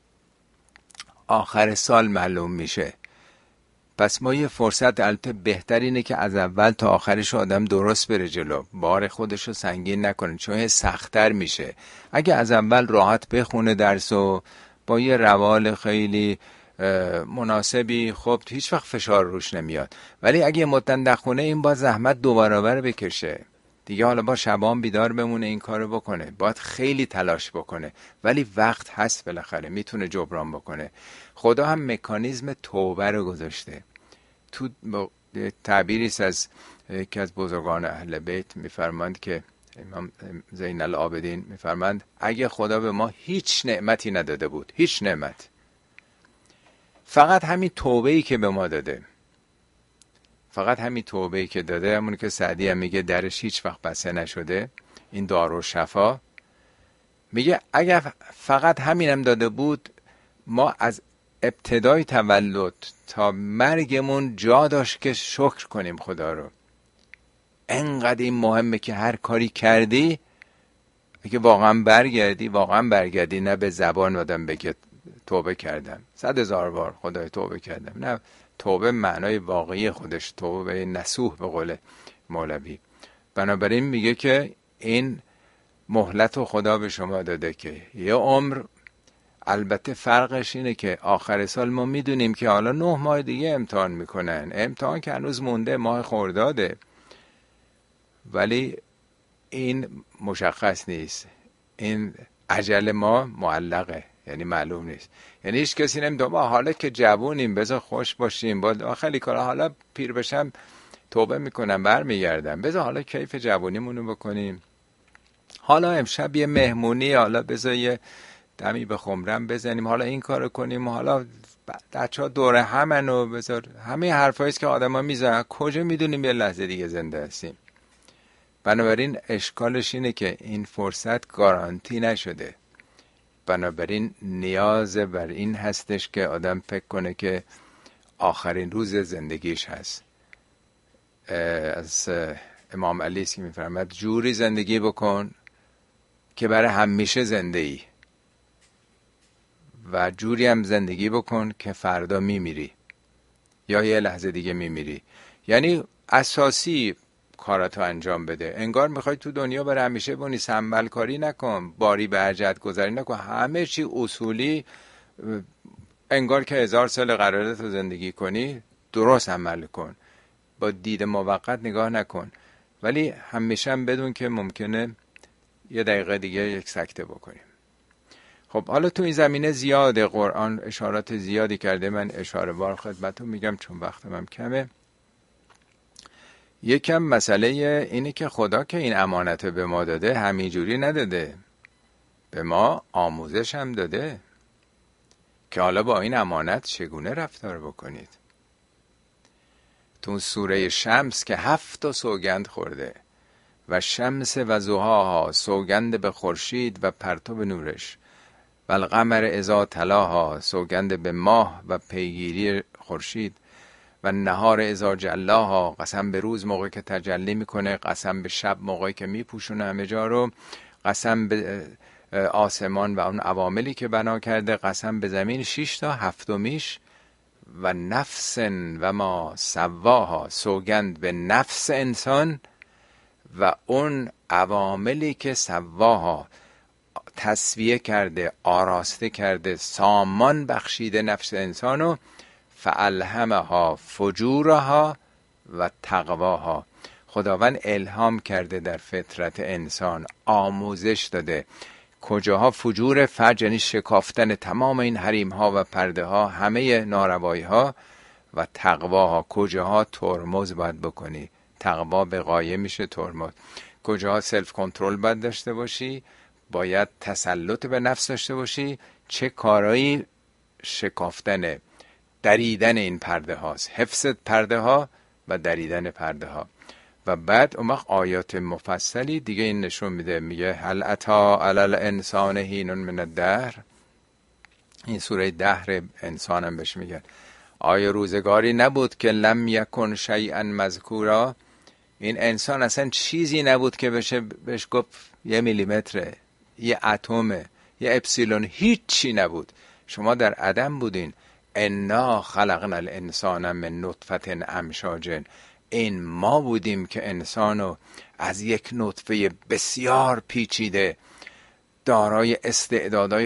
آخر سال معلوم میشه. پس ما یه فرصت، البته بهتر اینه که از اول تا آخرش آدم درست بره جلو، بار خودش رو سنگین نکنه، چون سخت‌تر میشه. اگه از اول راحت بخونه درس و با یه روال خیلی مناسبی، خب هیچ وقت فشار روش نمیاد. ولی اگه مدت نخونه، این با زحمت 2 برابر بکشه دیگه. حالا با شبان بیدار بمونه این کارو بکنه، باید خیلی تلاش بکنه، ولی وقت هست، بالاخره میتونه جبران بکنه. خدا هم مکانیزم توبه رو گذاشته. تو تعبیری از یکی از بزرگان اهل بیت میفرماند که امام زین العابدین میفرماند اگه خدا به ما هیچ نعمتی نداده بود، هیچ نعمت، فقط همین توبه‌ای که به ما داده، فقط همین توبه‌ای که داده، همون که سعدی هم میگه درش هیچ وقت بسته نشده، این دارالشفا، میگه اگه فقط همینم داده بود، ما از ابتدای تولد تا مرگمون جا داشت که شکر کنیم خدا رو. انقدر این مهمه که هر کاری کردی، اگه واقعا برگردی، نه به زبان آدم بگه توبه کردم 100,000 بار خدای توبه کردم، نه، توبه معنای واقعی خودش، توبه نصوح به قول مولوی. بنابراین میگه که این مهلت رو خدا به شما داده که یه عمر. البته فرقش اینه که آخر سال ما میدونیم که حالا 9 ماه دیگه امتحان میکنن، امتحان که هنوز مونده، ماه خرداده، ولی این مشخص نیست، این اجل ما معلقه، یعنی معلوم نیست. یعنی هیچ کسی نمیدونه حالا که جوونیم بذار خوش باشیم، با خیلی کارا، حالا پیر بشم توبه میکنم برمیگردم، بذار حالا کیف جوونیمونو بکنیم، حالا امشب یه مهمونی، حالا بذار یه دمی به خمرم بزنیم، حالا این کارو کنیم، حالا بچه‌ها دور همن و بذار. همه حرفایی که آدما میزنن، کجا میدونیم یه لحظه دیگه زنده هستیم؟ بنابراین اشکالش اینه که این فرصت گارانتی نشده. بنابراین نیاز بر این هستش که آدم فکر کنه که آخرین روز زندگیش هست. از امام علی است که میفرماد جوری زندگی بکن که برای همیشه زنده ای، و جوری هم زندگی بکن که فردا میمیری یا یه لحظه دیگه میمیری. یعنی اساسی کاراتو انجام بده، انگار میخوای تو دنیا برای همیشه بونی، سنبل کاری نکن، باری به حاجت گذاری نکن، همه چی اصولی، انگار که 1000 سال قراره تو زندگی کنی، درست عمل کن، با دید موقت نگاه نکن. ولی همیشه هم بدون که ممکنه یه دقیقه دیگه یک سکته بکنیم. خب حالا تو این زمینه زیاده، قرآن اشارات زیادی کرده، من اشاره بار خدمتتون میگم چون وقتم هم کمه. یکم مسئله اینه که خدا که این امانت به ما داده همینجوری نداده، به ما آموزش هم داده که حالا با این امانت چگونه رفتار بکنید. تو سوره شمس که 7 سوگند خورده، و شمس و ضحاها، سوگند به خورشید و پرتو نورش، و القمر اذا تلاها، سوگند به ماه و پیگیری خورشید، و نهار اذا جلاها، قسم به روز موقعی که تجلی میکنه، قسم به شب موقعی که میپوشونه همه جا رو، قسم به آسمان و اون عواملی که بنا کرده، قسم به زمین 6 تا هفتمیش، و نفس و ما سواها، سوگند به نفس انسان و اون عواملی که سواها، تسویه کرده، آراسته کرده، سامان بخشیده نفس انسانو، فالهمها فجورها و تقواها. خداوند الهام کرده در فطرت انسان، آموزش داده کجاها فجور، فجر یعنی شکافتن تمام این حریم ها و پرده ها، همه ناروایی ها، و تقواها کجاها ترمز باید بکنی، تقوا به غایه میشه ترمز، کجاها سلف کنترل باید داشته باشی، باید تسلط به نفس داشته باشی، چه کارایی شکافتنه، دریدن این پرده هاست، حفظ پرده ها و دریدن پرده ها. و بعد اون وقت آیات مفصلی دیگه این نشون میده، میگه هل اتا علی الانسان حین من الدهر، این سوره دهر انسان هم بهش میگن، آیا روزگاری نبود که لم یکن شیئا مذکورا، این انسان اصلا چیزی نبود که بشه بهش گفت یه میلیمتره، یه اتمه، یه اپسیلون، هیچی نبود. شما در عدم بودین. انا خلقنا الانسان من نطفه امشاج، این ما بودیم که انسانو از یک نطفه بسیار پیچیده دارای استعدادهای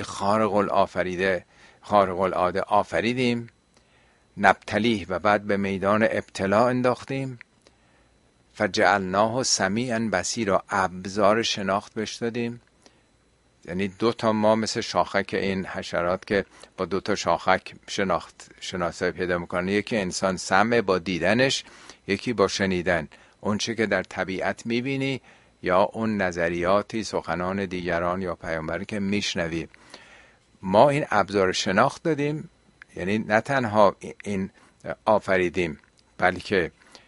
خارق العاده آفریدیم، نبتلیه، و بعد به میدان ابتلا انداختیم، فجعلناه سمیعا بصیرا، ابزار شناخت بهش دادیم. یعنی 2 ما مثل شاخک این حشرات که با 2 شاخک شناسایی پیدا میکنه، یکی انسان سمع با دیدنش، یکی با شنیدن، اون چه که در طبیعت میبینی یا اون نظریاتی سخنان دیگران یا پیامبری که میشنوی. ما این ابزار شناخت دادیم، یعنی نه تنها این آفریدیم بلکه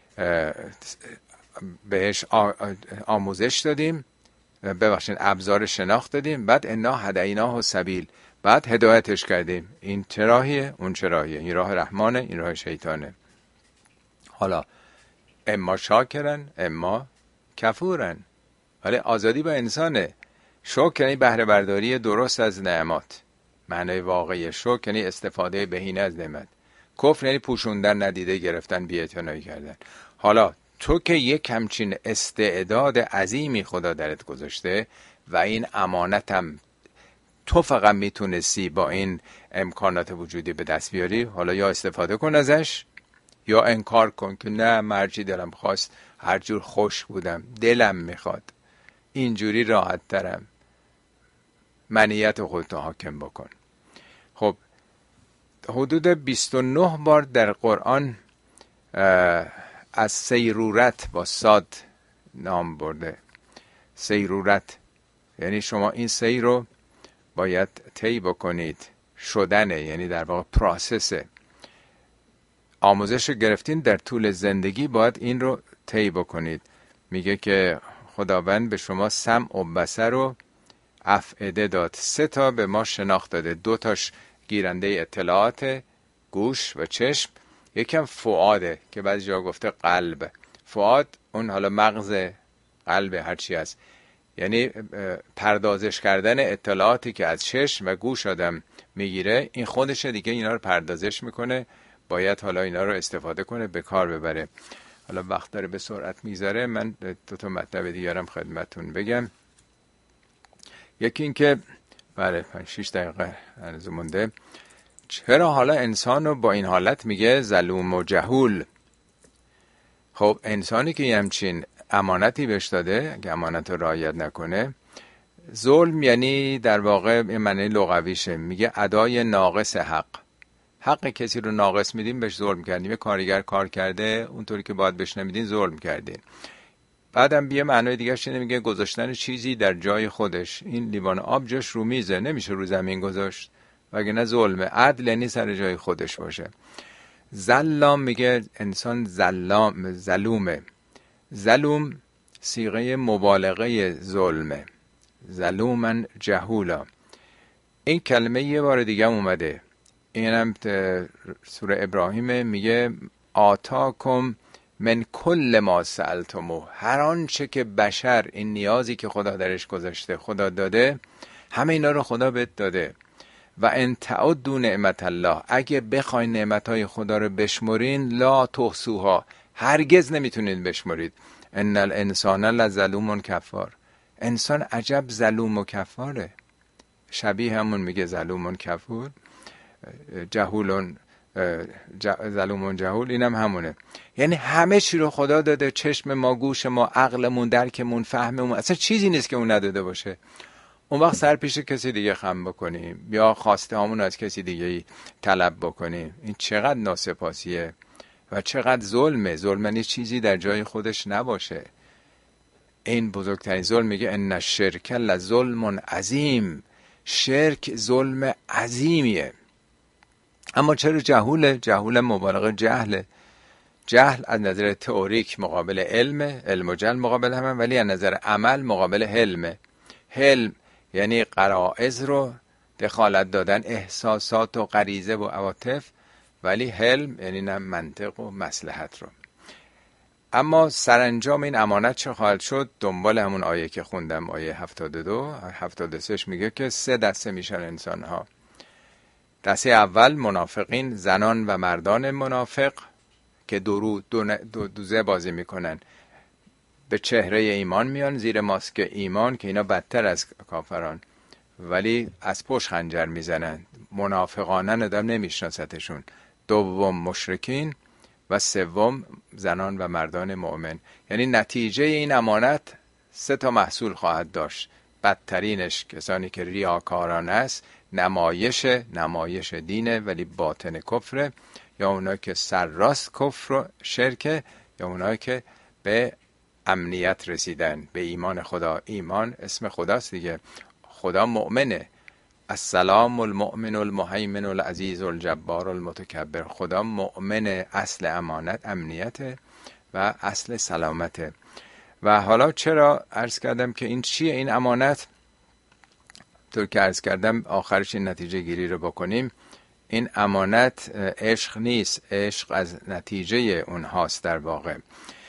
بهش آموزش دادیم، ببخشید ابزار شناخت دادیم، بعد انا هدیناه السبیل، بعد هدایتش کردیم، این چه راهیه اون چه راهیه، این راه رحمانه این راه شیطانه. حالا اما شاکرن اما کفورن، ولی آزادی با انسانه. شکر یعنی بهره برداری درست از نعمات، معنای واقعی شکر یعنی استفاده بهینه از نعمت. کفر یعنی پوشوندن، ندیده گرفتن، بی‌اعتنایی کردن. حالا تو که یک همچین استعداد عظیمی خدا درت گذاشته و این امانتم تو فقط میتونستی با این امکانات وجودی به دست بیاری، حالا یا استفاده کن ازش یا انکار کن که نه مرجی دلم خواست، هر جور خوش بودم، دلم میخواد، اینجوری راحت ترم، منیت خودتو حاکم بکن. خب حدود 29 بار در قرآن از سیرورت با صاد نام برده. سیرورت یعنی شما این سیر رو باید طی بکنید، شدنه، یعنی در واقع پروسسه. آموزش گرفتین در طول زندگی باید این رو طی بکنید. میگه که خداوند به شما سمع و بصر و افئده داد، 3 تا به ما شناخت داده، 2 تاش گیرنده اطلاعات، گوش و چشم، یکم فؤاده که بعضی جا گفته قلب. فؤاد اون حالا مغز قلب هرچی هست، یعنی پردازش کردن اطلاعاتی که از چشم و گوش آدم میگیره، این خودشه دیگه، اینا رو پردازش میکنه، باید حالا اینا رو استفاده کنه، به کار ببره. حالا وقت داره به سرعت میذاره، من 2 تا مطلب دیگرم خدمتون بگم. یکی این که بله 5-6 دقیقه هنوز مونده، چرا حالا انسان رو با این حالت میگه ظلوم و جهول؟ خب انسانی که همچین امانتی بهش داده، اگه امانت رو رعایت نکنه، ظلم یعنی در واقع معنی لغویشه، میگه ادای ناقص حق کسی رو ناقص میدیم بهش ظلم کردیم. یه کارگر کار کرده اونطوری که باید بهش نمیدین، ظلم کردین. بعدم بیه معنی دیگه شده، میگه گذاشتن چیزی در جای خودش. این لیوان آب جاش رو میزه، نمیشه رو زمین گذاشت، وگرنه ظلمه. عدل یعنی سر جای خودش باشه. ظلام میگه انسان ظلومه. ظلوم صیغه مبالغه ظلمه، ظلومن جهولا. این کلمه یه بار دیگه اومده، اینم سوره ابراهیم، میگه آتاکم من کل ما سألتمو، هر آنچه که بشر این نیازی که خدا درش گذاشته خدا داده، همه اینا رو خدا بهت داده. و ان تعدوا نعمت الله، اگه بخواین نعمتهای خدا رو بشمرین، لا تحصوها، هرگز نمیتونید بشمرید. ان الانسان لظلوم کفار، انسان عجب ظلوم و کفاره. شبیه همون میگه ظلوم کفور، جهولون ظلومون جهول، اینم همونه. یعنی همه چی رو خدا داده، چشم ما، گوش ما، عقلمون، درکمون، فهممون، اصلا چیزی نیست که اون نداده باشه. اون وقت سر پیش کسی دیگه خم بکنیم یا خواسته هامون از کسی دیگه طلب بکنیم، این چقدر ناسپاسیه و چقدر ظلمه. ظلم یعنی چیزی در جای خودش نباشه. این بزرگترین ظلم. میگه ان الشرک لظلم عظیم، شرک ظلم عظیمیه. اما چرا جهوله؟ جهول مبالغه جهله. جهل از نظر تئوریک مقابل علم و جهل مقابل همه، ولی از نظر عمل مقابل حلمه. حلم یعنی غرایز رو دخالت دادن، احساسات و غریزه و عواطف، ولی حلم یعنی نه منطق و مصلحت رو. اما سرانجام این امانت چه خواهد شد؟ دنبال همون آیه که خوندم، آیه 72 73 میگه که 3 دسته میشن انسان ها. دسته اول منافقین، زنان و مردان منافق که دوزه بازی میکنن، به چهره ایمان میان، زیر ماسک ایمان که اینا بدتر از کافران، ولی از پشت خنجر میزنن، منافقانه ندم نمیشناستشون. دوم مشرکین و سوم زنان و مردان مؤمن. یعنی نتیجه این امانت 3 محصول خواهد داشت. بدترینش کسانی که ریاکاران است، نمایش دینه ولی باطن کفره، یا اونایی که سرراست کفر و شرکه، یا اونایی که به امنیت رسیدن، به ایمان خدا. ایمان اسم خداست دیگه، خدا مؤمنه. السلام المؤمن المهیمن العزیز الجبار المتکبر. خدا مؤمن، اصل امانت امنیت و اصل سلامته. و حالا چرا عرض کردم که این چیه این امانت؟ طور که عرض کردم آخرش این نتیجه گیری رو بکنیم. این امانت عشق نیست، عشق از نتیجه اونهاست در واقع.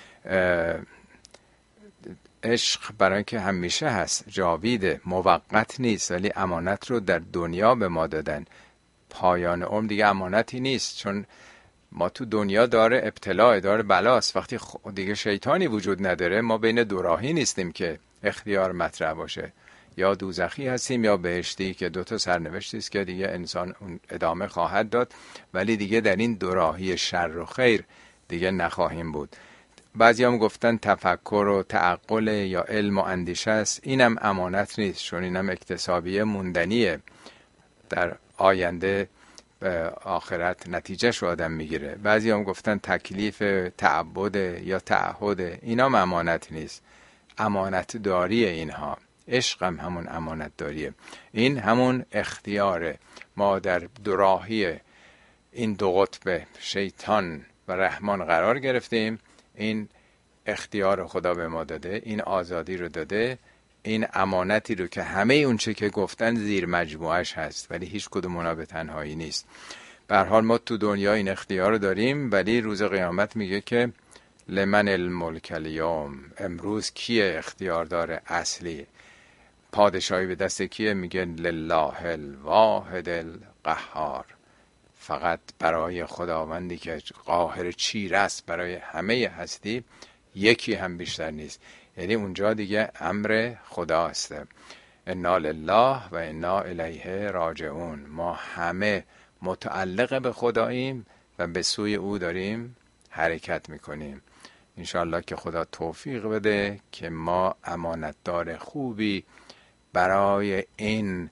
عشق برای که همیشه هست، جاویده، موقت نیست، ولی امانت رو در دنیا به ما دادن. پایان عمر دیگه امانتی نیست، چون ما تو دنیا داره ابتلاء، داره بلاست. وقتی دیگه شیطانی وجود نداره، ما بین دو راهی نیستیم که اختیار مطرح باشه، یا دوزخی هستیم یا بهشتی، که 2 سرنوشتی است که دیگه انسان اون ادامه خواهد داد، ولی دیگه در این دو راهی شر و خیر دیگه نخواهیم بود. بعضی هم گفتن تفکر و تعقل یا علم و اندیشه است. اینم امانت نیست، چون اینم اکتسابیه، موندنیه، در آینده آخرت نتیجه شو آدم میگیره. بعضی هم گفتن تکلیف، تعبد یا تعهد، اینام امانت نیست. امانت داریه اینها. عشق هم همون امانت داریه. این همون اختیاره. ما در دوراهی این 2 قطب شیطان و رحمان قرار گرفتیم. این اختیار خدا به ما داده، این آزادی رو داده، این امانتی رو که همه اون چه که گفتن زیر مجموعش هست، ولی هیچ کدوم اونا به تنهایی نیست. به هر حال ما تو دنیا این اختیار رو داریم، ولی روز قیامت میگه که لمن الملک الیوم، امروز کیه اختیار داره اصلی؟ پادشاهی به دست کیه؟ میگه لله الواحد القهار، فقط برای خداوندی که قاهر چیره است برای همه هستی، یکی هم بیشتر نیست. یعنی اونجا دیگه امر خداست. انا لله و انا الیه راجعون. ما همه متعلق به خداییم و به سوی او داریم حرکت میکنیم. انشاءالله که خدا توفیق بده که ما امانتدار خوبی برای این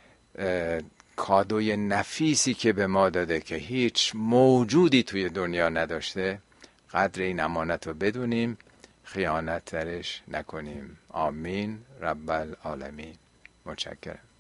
کادوی نفیسی که به ما داده که هیچ موجودی توی دنیا نداشته، قدر این امانت رو بدونیم، خیانت درش نکنیم. آمین رب العالمین. متشکرم.